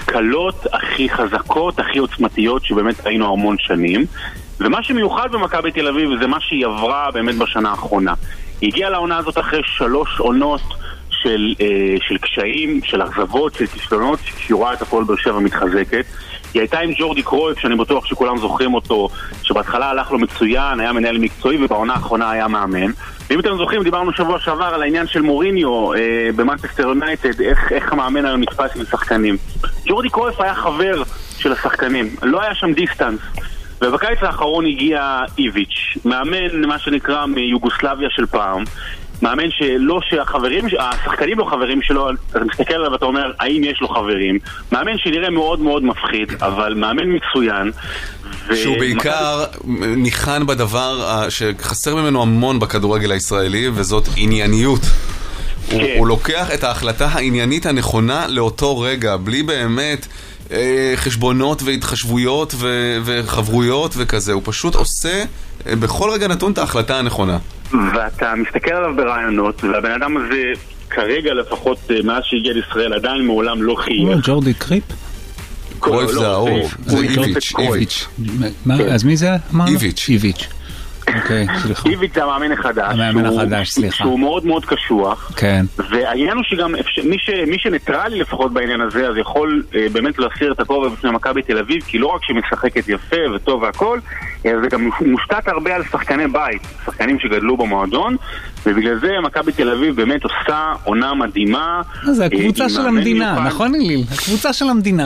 קלות, הכי חזקות, הכי עוצמתיות שבאמת ראינו המון שנים. ומה שמיוחד במכבי תל אביב זה מה שהיא עברה באמת בשנה האחרונה. היא הגיעה לעונה הזאת אחרי 3 עונות של קשיים, של אכזבות, של כישלונות, שהיא רואה את הפועל באר שבע מתחזקת. היא הייתה עם ג'ורדי קרויף, שאני בטוח שכולם זוכרים אותו, שבהתחלה הלך לו מצוין, היה מנהל מקצועי, ובעונה האחרונה היה מאמן. ואם אתם זוכרים, דיברנו שבוע שעבר על העניין של מוריניו במנצ'סטר יונייטד, איך המאמן היום נתפס עם שחקנים. ג'ורדי קרויף היה חבר של השחקנים, לא היה שם דיסטנס. ובקיץ האחרון הגיע איביץ', מאמן מה שנקרא מיוגוסלביה של פעם, מאמן שהשחקנים לא חברים שלו, אתה מסתכל עליו ואתה אומר, האם יש לו חברים? מאמן שנראה מאוד מאוד מפחיד, אבל מאמן מצוין. שהוא בעיקר ניחן בדבר שחסר ממנו המון בכדורגל הישראלי, וזאת ענייניות. הוא לוקח את ההחלטה העניינית הנכונה לאותו רגע, בלי באמת חשבונות והתחשבויות וחברויות וכזה. הוא פשוט עושה בכל רגע נתון את ההחלטה הנכונה. ואתה מסתכל עליו ברעיונות, והבן אדם הזה כרגע לפחות מאז שהגיע לישראל עדיין מעולם לא חייך. ג'ורדי קריפ? קרויף זה האור, זה איביץ'. אז מי זה? איביץ'. אוקיי, סליחה. איביץ' זה המאמן החדש, סליחה. שהוא מאוד מאוד קשוח. כן. והעניין הוא שגם מי שנטרלי לפחות בעניין הזה, אז יכול באמת להסיר את הכובע בפני מכבי תל אביב, כי לא רק שמשחקת יפה וטוב והכל, זה גם מושתת הרבה על שחקני בית, שחקנים שגדלו במועדון, ובגלל זה מכבי תל אביב באמת עושה עונה מדהימה. זה הקבוצה של המדינה, נכון אליל? הקבוצה של המדינה.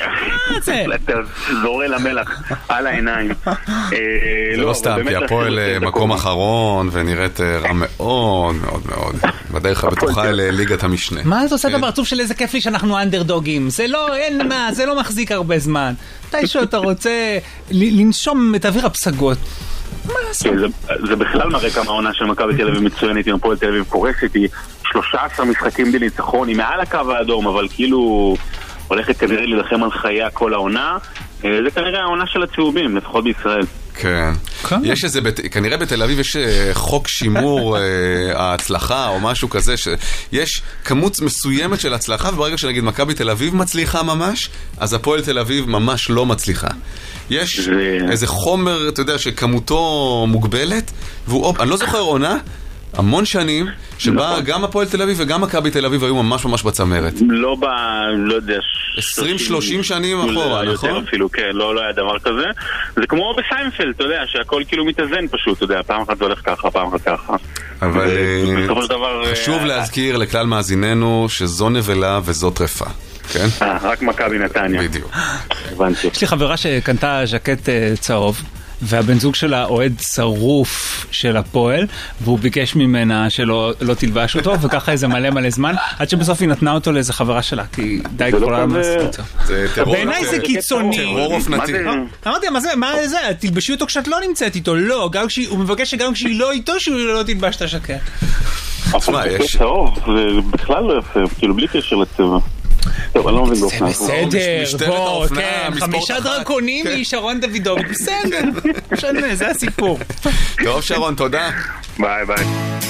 זורע למלח על העיניים. זה לא סתם, כי הפועל מקום אחרון ונראית רע מאוד מאוד מאוד בדרך הבטוחה לליגת המשנה. מה אתה עושה את הפרצוף של איזה כיף לי שאנחנו אנדרדוגים? זה לא, אין מה, זה לא מחזיק הרבה זמן. מתישהו אתה רוצה לנשום את אוויר הפסגות. זה בכלל מראה כמה העונה של מכבי תל אביב מצוינת עם הפועל תל אביב קורסת, היא 13 משחקים בלי ניצחון, היא מעל הקו האדום, אבל כאילו הולכת כנראה להילחם על חייה כל העונה. זה כנראה העונה של הצהובים, לפחות בישראל. כן. יש איזה, כנראה בתל אביב יש חוק שימור ההצלחה או משהו כזה, שיש כמות מסוימת של הצלחה, וברגע שנגיד מכבי תל אביב מצליחה ממש, אז הפועל תל אביב ממש לא מצליחה. יש איזה חומר, אתה יודע, שכמותו מוגבלת, אני לא זוכר עונה, המון שנים, שבה גם הפועל תל אביב וגם מכבי תל אביב היו ממש ממש בצמרת. לא יודע, 20-30 שנים אחורה, נכון? אפילו, כן, לא היה דבר כזה. זה כמו בסיינפלד, אתה יודע, שהכל כאילו מתאזן פשוט, אתה יודע, פעם אחת זה הולך ככה, פעם אחת ככה. אבל חשוב להזכיר לכלל מאזיננו שזו נבלה וזו טרפה. כן? רק מכבי נתניה. בדיוק. יש לי חברה שקנתה ז'קט צהוב, והבן זוג שלה אוהד שרוף של הפועל, והוא ביקש ממנה שלא תלבש אותו, וככה איזה מלא זמן, עד שבסוף היא נתנה אותו לאיזה חברה שלה, כי די כולה מהסקיצה. בעיניי זה קיצוני. טרור אופנתי. אמרתי, מה זה? תלבשי אותו כשאת לא נמצאת איתו. לא, הוא מבקש שגם כשהיא לא איתו, שהוא לא תלבש את השקט. אבל זה צהוב, זה בכלל לא יפה, כאילו בלי קשר לצבע. טוב, אני לא מבין באופנה. בסדר, בוא, כן, 5 דרקונים משרון דוידוב, בסדר, משנה, זה הסיפור. טוב שרון, תודה. ביי ביי.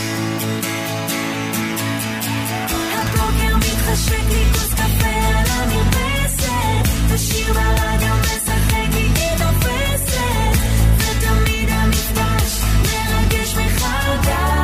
הבוקר מתחשק לי כוס קפה על המרפסת, ושיר ברדיו משחק איתי תופסת, ותמיד המפגש מרגש מחדש.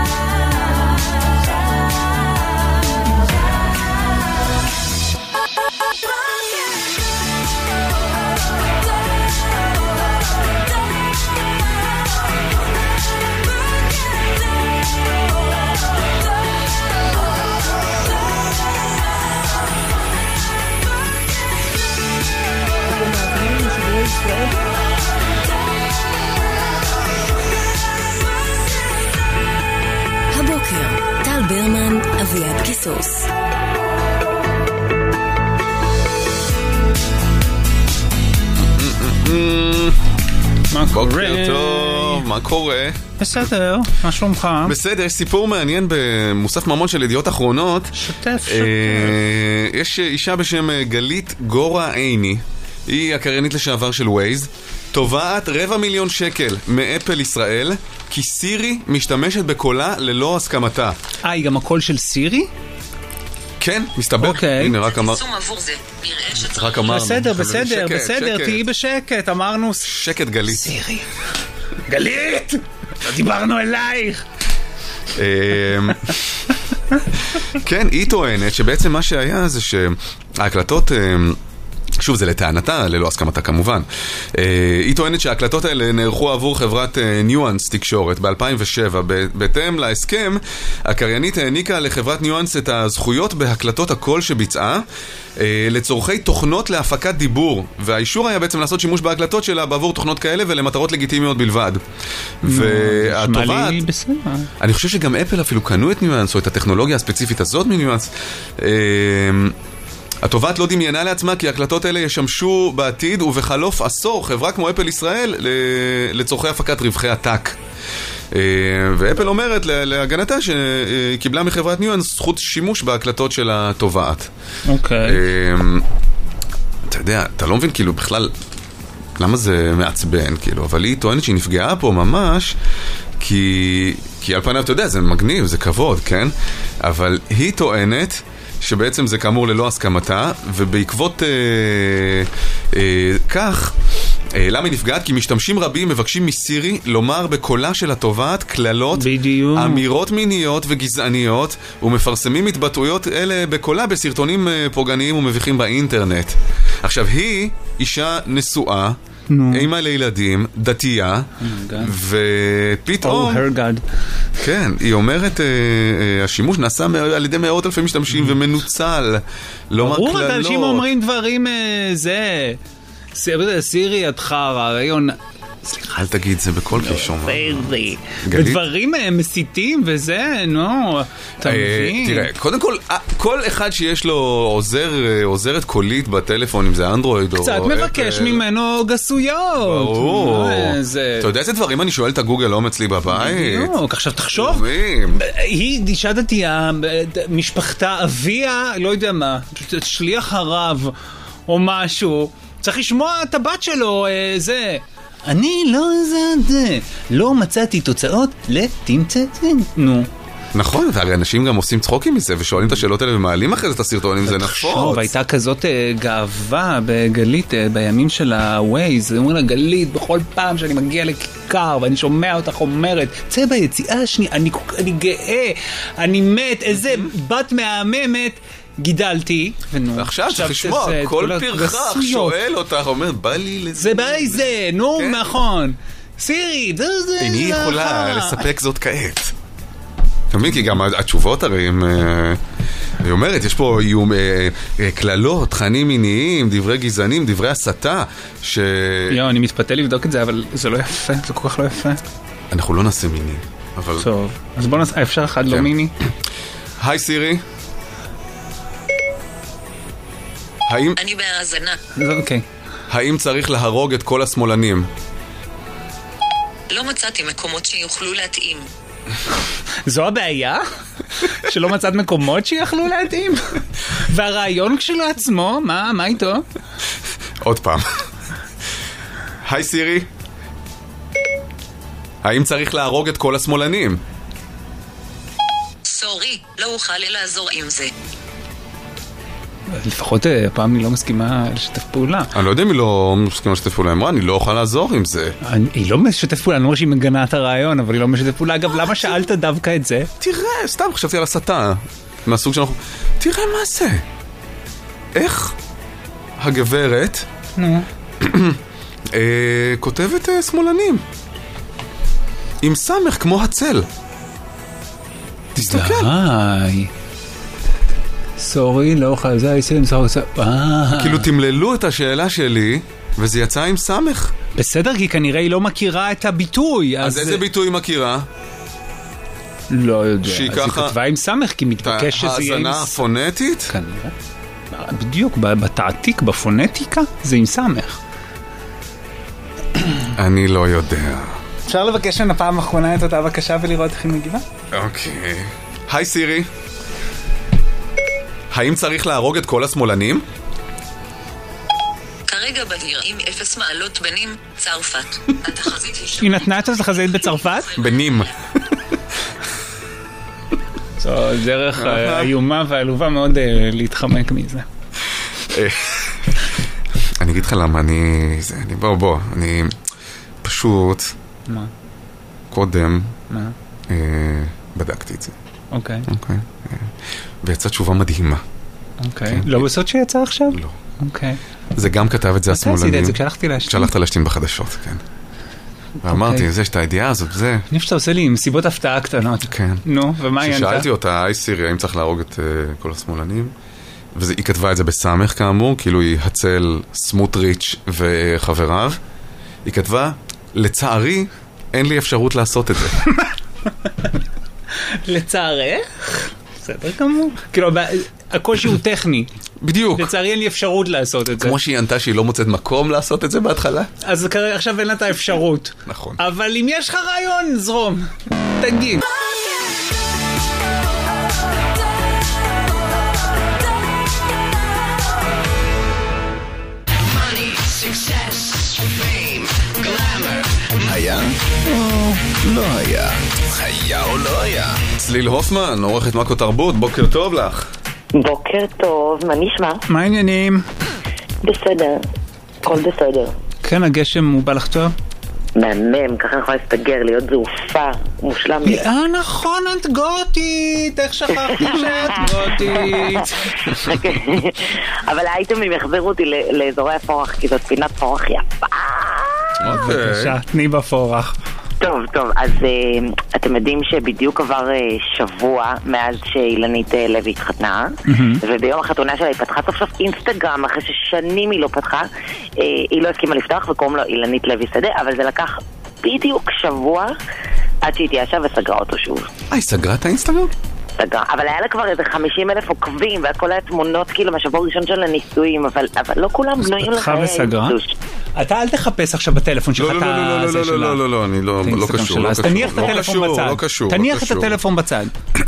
הבוקר, טל ברמן, אביעד קיסוס. מה קורה? בוקר טוב, מה קורה? בסדר, מה שלומך? בסדר, יש סיפור מעניין במוסף ממון של ידיעות אחרונות. שתף. יש אישה בשם גלית גורה עיני, היא הקריינית לשעבר של ווייז, תובעת 250,000 שקל מאפל ישראל, כי סירי משתמשת בקולה ללא הסכמתה. היא גם הקול של סירי? כן, מסתבר. הנה, רק אמר... רק אמרנו. בסדר, תהי בשקט, אמרנו... שקט גלית. סירי. גלית! לא דיברנו אלייך. כן, היא טוענת שבעצם מה שהיה זה שההקלטות... שוב, זה לטענתה, ללא הסכמתה כמובן. היא טוענת שההקלטות האלה נערכו עבור חברת ניואנס תקשורת ב-2007. בהתאם להסכם, הקריינית העניקה לחברת ניואנס את הזכויות בהקלטות הקול שביצעה לצורכי תוכנות להפקת דיבור, והאישור היה בעצם לעשות שימוש בהקלטות שלה בעבור תוכנות כאלה ולמטרות לגיטימיות בלבד. והתובעת, אני חושב שגם אפל אפילו קנו את ניואנס או את הטכנולוגיה הספציפית הזאת מניואנס. התובעת לא דמיינה לעצמה כי ההקלטות האלה ישמשו בעתיד ובחלוף עשור חברה כמו אפל ישראל לצורכי הפקת רווחי עתק. ואפל אומרת להגנתה שהיא קיבלה מחברת ניואנס זכות שימוש בהקלטות של התובעת. אוקיי. אתה יודע, אתה לא מבין כאילו בכלל למה זה מעצבן כאילו, אבל היא טוענת שהיא נפגעה פה ממש כי על פניו, אתה יודע, זה מגניב, זה כבוד, כן? אבל היא טוענת שבעצם זה כאמור ללא הסכמתה, ובעקבות כך, למה היא נפגעת? כי משתמשים רבים מבקשים מסירי לומר בקולה של התובעת כללות, אמירות מיניות וגזעניות, ומפרסמים התבטאויות אלה בקולה בסרטונים פוגעניים ומביכים באינטרנט. עכשיו, היא אישה נשואה, אימא לילדים, דתייה, ופתאום... כן, היא אומרת, השימוש נעשה על ידי מאות אלפי משתמשים ומנוצל. ברור, אנשים אומרים דברים, סירי התחרה, רעיון... סליחה, אל תגיד זה בכל קשור. ודברים מסיתים וזה, נו, אתה מבין? תראה, קודם כל, כל אחד שיש לו עוזרת קולית בטלפון, אם זה אנדרואיד או... קצת מבקש ממנו גסויות. ברור. אתה יודע איזה דברים אני שואל את הגוגל לא אצלי בבית? בדיוק, עכשיו תחשוב, היא אישה דתייה, משפחתה, אביה, לא יודע מה, שליח הרב או משהו, צריך לשמוע את הבת שלו, זה... אני לא מצאתי תוצאות לתמצתנו. נכון, הרי אנשים גם עושים צחוקים מזה ושואלים את השאלות האלה ומעלים אחרי זה את הסרטונים, זה נפוץ. הייתה כזאת גאווה בגלית בימים של הווייז, אומרים לה גלית, בכל פעם שאני מגיע לכיכר ואני שומע אותך אומרת צא ביציאה השנייה, אני גאה, אני מת, איזה בת מהממת גידלתי. ועכשיו צריך לשמוע, כל פרחח שואל אותך, אומר, בא לי לזה. זה בא לי זה, נו, נכון. סירי, זה. איני יכולה לספק זאת כעת. תמיד, כי גם התשובות הרי היא אומרת, יש פה כללות, תכנים מיניים, דברי גזענים, דברי הסתה, אני מתפתה לבדוק את זה, אבל זה לא יפה, זה כל כך לא יפה. אנחנו לא נעשה מיני. טוב, אז בוא נעשה, אפשר אחד לא מיני? היי סירי. אני בהאזנה. אוקיי. האם צריך להרוג את כל השמאלנים? לא מצאתי מקומות שיוכלו להתאים. זו הבעיה? שלא מצאת מקומות שיכלו להתאים? והרעיון כשלו עצמו, מה איתו? עוד פעם. היי סירי. האם צריך להרוג את כל השמאלנים? סורי, לא אוכל לעזור עם זה. לפחות הפעם היא לא מסכימה לשתף פעולה. אני לא יודע אם היא לא מסכימה לשתף פעולה, אמרה, אני לא אוכל לעזור עם זה. היא לא משתף פעולה, אני אומר שהיא מגנה את הרעיון, אבל היא לא משתף פעולה. אגב, למה שאלת דווקא את זה? תראה, סתם חשבתי על הסתה, מהסוג שאנחנו... תראה מה זה. איך הגברת כותבת שמאלנים עם סמך כמו הצל. תסתכל. די. סורי, לא אוכל, זה היסים, סורי. כאילו תמללו את השאלה שלי, וזה יצא עם סמך. בסדר, כי כנראה היא לא מכירה את הביטוי. אז איזה ביטוי מכירה? לא יודע. שהיא ככה... אז היא כתבה עם סמך, כי מתבקש שזה יהיה עם... האזנה פונטית? כנראה. בדיוק, בתעתיק, בפונטיקה, זה עם סמך. אני לא יודע. אפשר לבקש לנו פעם האחרונה את אותה בקשה ולראות איך היא מגיבה? אוקיי. היי סירי. האם צריך להרוג את כל השמאלנים? כרגע בהיר עם 0 מעלות בנים, צרפת. התחזית היא... היא נתנה את התחזית בצרפת? בנים. טוב. דרך איומה ועלובה מאוד להתחמק מזה. אני אגיד לך למה, אני פשוט קודם בדקתי את זה. אוקיי. ויצאה תשובה מדהימה. אוקיי. לא בסוד שיצא עכשיו? לא. אוקיי. זה גם כתב את זה השמאלנים. אתה עשית את זה כשהלכתי להשתין? כשהלכת להשתין בחדשות, כן. ואמרתי, זה שאתה הידיעה הזאת, זה... אני חושב שאתה עושה לי עם סיבות הפתעה קטנות. כן. נו, ומה היא ענתה? ששאלתי אותה, היי סירי, האם צריך להרוג את כל השמאלנים? והיא כתבה את זה בסמך כאמור, כאילו היא הצל סמוטריץ' וחבריו. היא כתבה, לצערי, אין לי אפשרות לעשות את זה. לצערך? בסדר כמובן. כאילו, הקושי הוא טכני. בדיוק. לצערי אין לי אפשרות לעשות את זה. כמו שהיא ענתה שהיא לא מוצאת מקום לעשות את זה בהתחלה. אז עכשיו אין לה את האפשרות. נכון. אבל אם יש לך רעיון, זרום. תגיד. היה או לא היה? היה או לא היה? צליל הופמן, עורכת מאקו תרבות, בוקר טוב לך. בוקר טוב, מה נשמע? מה העניינים? בסדר, הכל בסדר. כן, הגשם הוא בא לך טוב? מהמם, ככה אני יכולה להסתגר, להיות זעופה, מושלם לי. נכון, את גותית, איך שכחתי שאת גותית. אבל האייטמים יחזירו אותי לאזורי הפורח, כי זאת פינת פורח יפה. בבקשה, תני בפורח. טוב, אז אתם יודעים שבדיוק עבר שבוע מאז שאילנית לוי התחתנה, וביום החתונה שלה היא פתחה סוף סוף אינסטגרם, אחרי ששנים היא לא פתחה, היא לא הסכימה לפתוח וקוראים לו אילנית לוי שדה, אבל זה לקח בדיוק שבוע עד שהיא התייאשה וסגרה אותו שוב. היא סגרה את האינסטגרם? סגרה, אבל היה לה כבר איזה 50,000 עוקבים, והכל היה תמונות כאילו מהשבוע הראשון של הנישואים, אבל לא כולם בנויים לך. פתחה וסגרה? אתה אל תחפש עכשיו בטלפון שלך את הזה שלה. לא, אני לא קשור. אז תניח את הטלפון בצד. לא קשור. תניח את הטלפון בצד.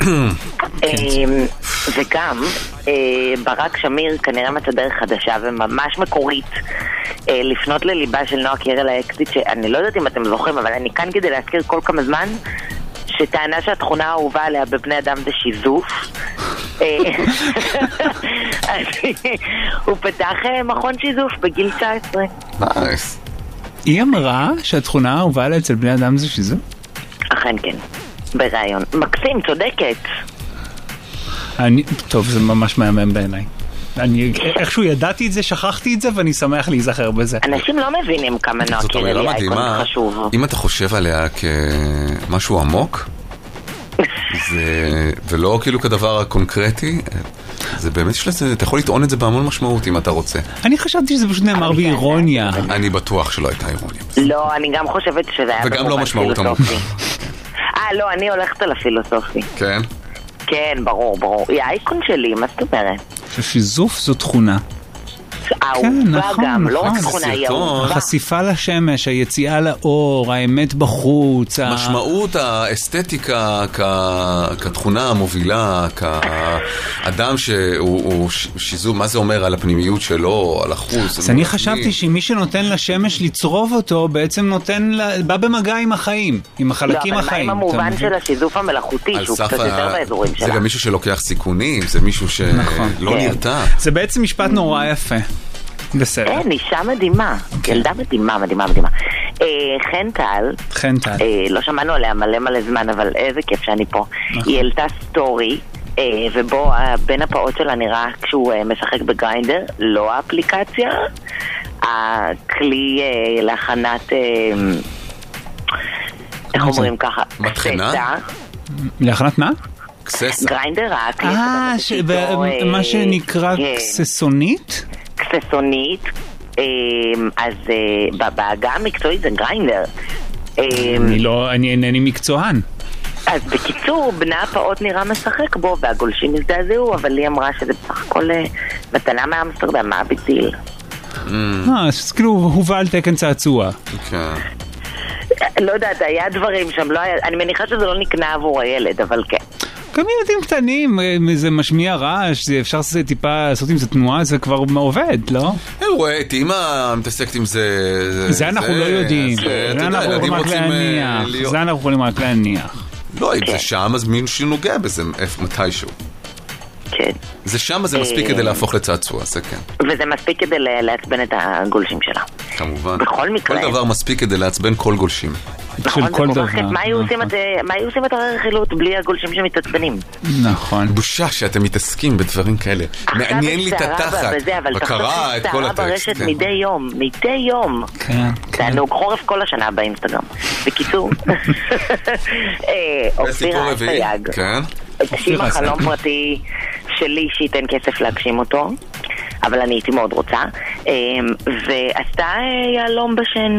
וגם ברק שמיר כנראה מצא דרך חדשה וממש מקורית לפנות לליבה של נועה קירל האקסיט, שאני לא יודעת אם אתם זוכרים, אבל אני כאן כדי להזכיר כל כמה זמן שטענה שהתכונה האהובה עליה בבני אדם זה שיזוף. הוא פתח מכון שיזוף בגיל 19. נייס. היא אמרה שהתכונה האהובה עליה אצל בני אדם זה שיזוף? אכן כן, ברעיון. מקסים, צודקת. טוב, זה ממש מהמם בעיניי. אני איכשהו ידעתי את זה, שכחתי את זה, ואני שמח להיזכר בזה. אנשים לא מבינים כמה נועה קירל היא אייקון חשוב. אם אתה חושב עליה כמשהו עמוק, ולא כאילו כדבר הקונקרטי, זה באמת שלזה, אתה יכול לטעון את זה בהמון משמעות אם אתה רוצה. אני חשבתי שזה פשוט נאמר באירוניה. אני בטוח שלא הייתה אירוניה. לא, אני גם חושבת שזה היה וגם לא משמעות עמוק. לא, אני הולכת על הפילוסופי. כן? כן, ברור. היא האייקון שלי, מה זאת אומרת? ששיזוף זו תכונה. האהובה גם, לא רק תכונה, היא האהובה. החשיפה לשמש, היציאה לאור, האמת בחוץ. משמעות האסתטיקה כתכונה המובילה, כאדם שהוא שיזוף, מה זה אומר על הפנימיות שלו, על החוץ. אז אני חשבתי שמי שנותן לשמש לצרוב אותו, בעצם בא במגע עם החיים, עם החלקים החיים. לא, אבל מה עם המובן של השיזוף המלאכותי, שהוא קצת יותר באזורים שלה. זה גם מישהו שלוקח סיכונים, זה מישהו שלא נרתע. זה בעצם משפט נורא יפה. בסדר. כן, אישה מדהימה. ילדה מדהימה. חנטל, לא שמענו עליה מלא זמן, אבל איזה כיף שאני פה. היא העלתה סטורי, ובו הבן הפעוט שלה נראה כשהוא משחק בגריינדר, לא האפליקציה, הכלי להכנת, איך אומרים ככה? מתחנה? להכנת מה? קססה. גריינדר, הכלי מה שנקרא קססונית? קססונית, אז בהגה המקצועית זה גריינדר. אני אינני מקצוען. אז בקיצור, בנה הפעות נראה משחק בו והגולשים הזדעזעו, אבל היא אמרה שזה בסך הכל מתנה מאמסטרדם, מה הביטיל? אז כאילו הובא על תקן צעצוע. לא יודעת, היה דברים שם, אני מניחה שזה לא נקנה עבור הילד, אבל כן. גם ילדים קטנים, זה משמיע רעש, אפשר טיפה לעשות עם זה תנועה, זה כבר עובד, לא? רואה, אמא מתעסקת עם זה... זה אנחנו לא יודעים, זה אנחנו יכולים רק להניח. לא, אם זה שם, אז מישהו נוגע בזה, מתישהו. כן. זה שם, זה מספיק כדי להפוך לצעצוע, זה כן. וזה מספיק כדי לעצבן את הגולשים שלה. כמובן. בכל מקרה. כל דבר מספיק כדי לעצבן כל גולשים. נכון, זה כל דבר. מה היו עושים את הרכילות בלי הגולשים שמתעצבנים? נכון. בושה שאתם מתעסקים בדברים כאלה. מעניין לי את התחת. וקרא את כל הטקסט. ברשת מדי יום. כן. תענוג חורף כל השנה באינסטגרם. בקיצור. אופירה אסייג. כן. הגשימה חלום פרטי שלי שייתן כסף להגשים אותו, אבל אני הייתי מאוד רוצה, ועשתה יהלום בשן.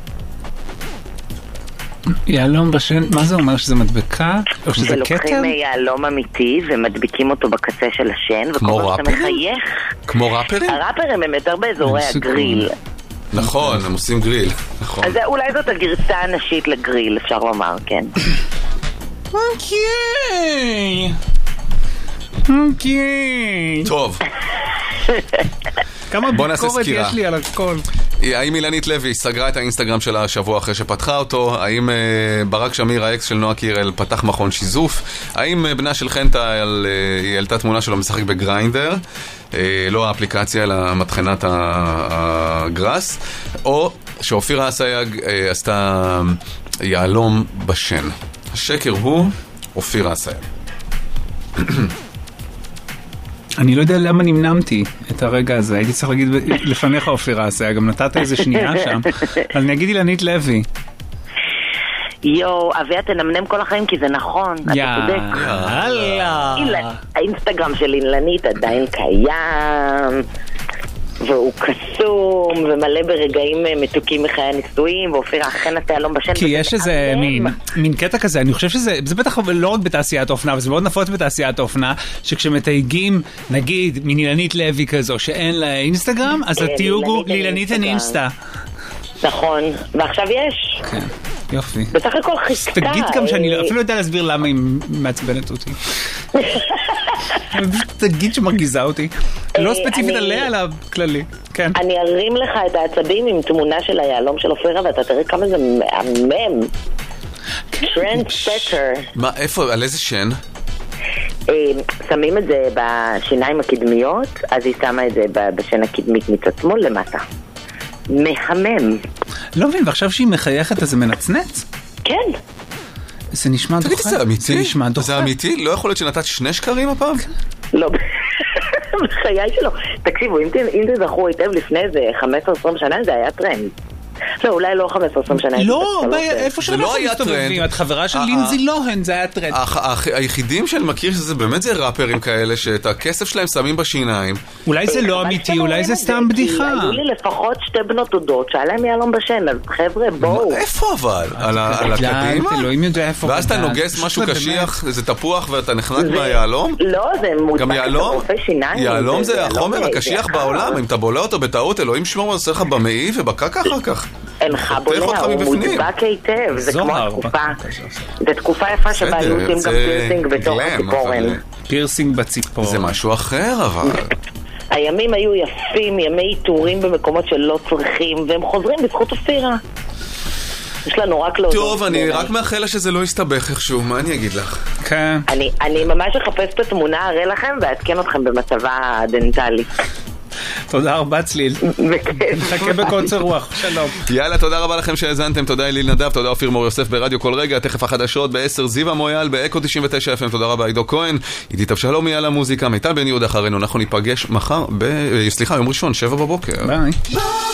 יהלום בשן, מה זה אומר? שזה מדבקה? או שזה כתר? שלוקחים יהלום אמיתי ומדביקים אותו בקצה של השן, כמו ראפרים? כמו ראפרים? הראפרים הם יותר באזורי הגריל. נכון, הם עושים גריל. אז אולי זאת הגרסה הנשית לגריל, אפשר לומר, כן. אוקיי. טוב. כמה ביקורת יש לי על הכל. האם אילנית לוי סגרה את האינסטגרם שלה השבוע אחרי שפתחה אותו? האם ברק שמיר, האקס של נועה קירל, פתח מכון שיזוף? האם בנה של חנטה היא העלתה תמונה שלו משחק בגריינדר? לא האפליקציה, אלא מטחנת הגרס? או שאופירה אסייג עשתה יהלום בשן? השקר הוא אופירה אסייג. אני לא יודע למה נמנמתי את הרגע הזה. הייתי צריך להגיד לפניך אופירה אסייג, גם נתת איזה שנייה שם. אז אני אגיד אילנית לוי. אביה תנמנם כל החיים כי זה נכון, אתה צודק. יאללה. האינסטגרם של אילנית עדיין קיים, והוא קסום ומלא ברגעים מתוקים מחיי הנישואים, ואופירה אכן עשתה יהלום בשן. כי יש איזה מין קטע כזה, אני חושב שזה בטח לא רק בתעשיית האופנה, וזה מאוד נפוץ בתעשיית האופנה, שכשמתייגים, נגיד, מאילנית לוי כזו, שאין לה אינסטגרם, אז התיוג הוא לאילנית אין אינסטה. נכון, ועכשיו יש. כן. יופי. בסך הכל חיכתה. תגיד גם שאני אפילו יודע להסביר למה היא מעצבנת אותי. תגיד שמרגיזה אותי. לא ספציפית עליה, אלא כללי. כן. אני ארים לך את העצבים עם תמונה של היהלום של אופירה, ואתה תראה כמה זה מהמם. טרנד סטר. מה, איפה? על איזה שן? שמים את זה בשיניים הקדמיות, אז היא שמה את זה בשן הקדמית מצד שמאל למטה. מהמם. לא מבין, ועכשיו שהיא מחייכת אז זה מנצנץ? כן. זה נשמע דוחה. תגידי, זה אמיתי? זה אמיתי? לא יכול להיות שנתת 2 שקרים הפעם? לא, בחיי שלו. תקשיבו, אם תזכרו היטב לפני זה 15-20 שנה זה היה טרנד. לא, אולי לא 15-20 שנה. לא, איפה שאנחנו מסתובבים, את חברה של לינזי לוהן, זה היה טרנד. היחידים שאני מכיר שזה באמת זה ראפרים כאלה, שאת הכסף שלהם שמים בשיניים. אולי זה לא אמיתי, אולי זה סתם בדיחה. היו לי לפחות 2 בנות דודות, שהיה להם יהלום בשן, אז חבר'ה, בואו. איפה אבל? על הקדימה? אלוהים יודע איפה. ואז אתה נוגס משהו קשיח, איזה תפוח, ואתה נחנק מהיהלום? לא, זה מודבק ברופא שיניים. יהלום זה החומר הקשיח בעולם, אם אתה בולע אותו בטעות, אלוהים שמור עושה לך במעי ובקקה אחר כך. אינך בולע, הוא מודבק היטב, זה כמו התקופה. זה תקופה יפה שבה היו עושים גם פירסינג בתוך הציפורן. פירסינג בציפורן. זה משהו אחר אבל. הימים היו יפים, ימי איתורים במקומות שלא צריכים, והם חוזרים בזכות אופירה. יש לנו רק להודות. טוב, אני רק מאחל לה שזה לא יסתבך איכשהו, מה אני אגיד לך? כן. אני ממש אחפש את התמונה, אראה לכם ואעדכן אתכם במצבה הדנטלי. תודה רבה צליל. נחכה בקוצר רוח, שלום. יאללה, תודה רבה לכם שהאזנתם, תודה אליל נדב, תודה אופיר מור יוסף ברדיו כל רגע, תכף החדשות ב-10 זיווה מויאל באקו 99 FM, תודה רבה עידו כהן, איתי תבשלום יאללה מוזיקה, מיטל בן יהודה אחרינו, אנחנו ניפגש מחר, יום ראשון, 7 בבוקר. ביי.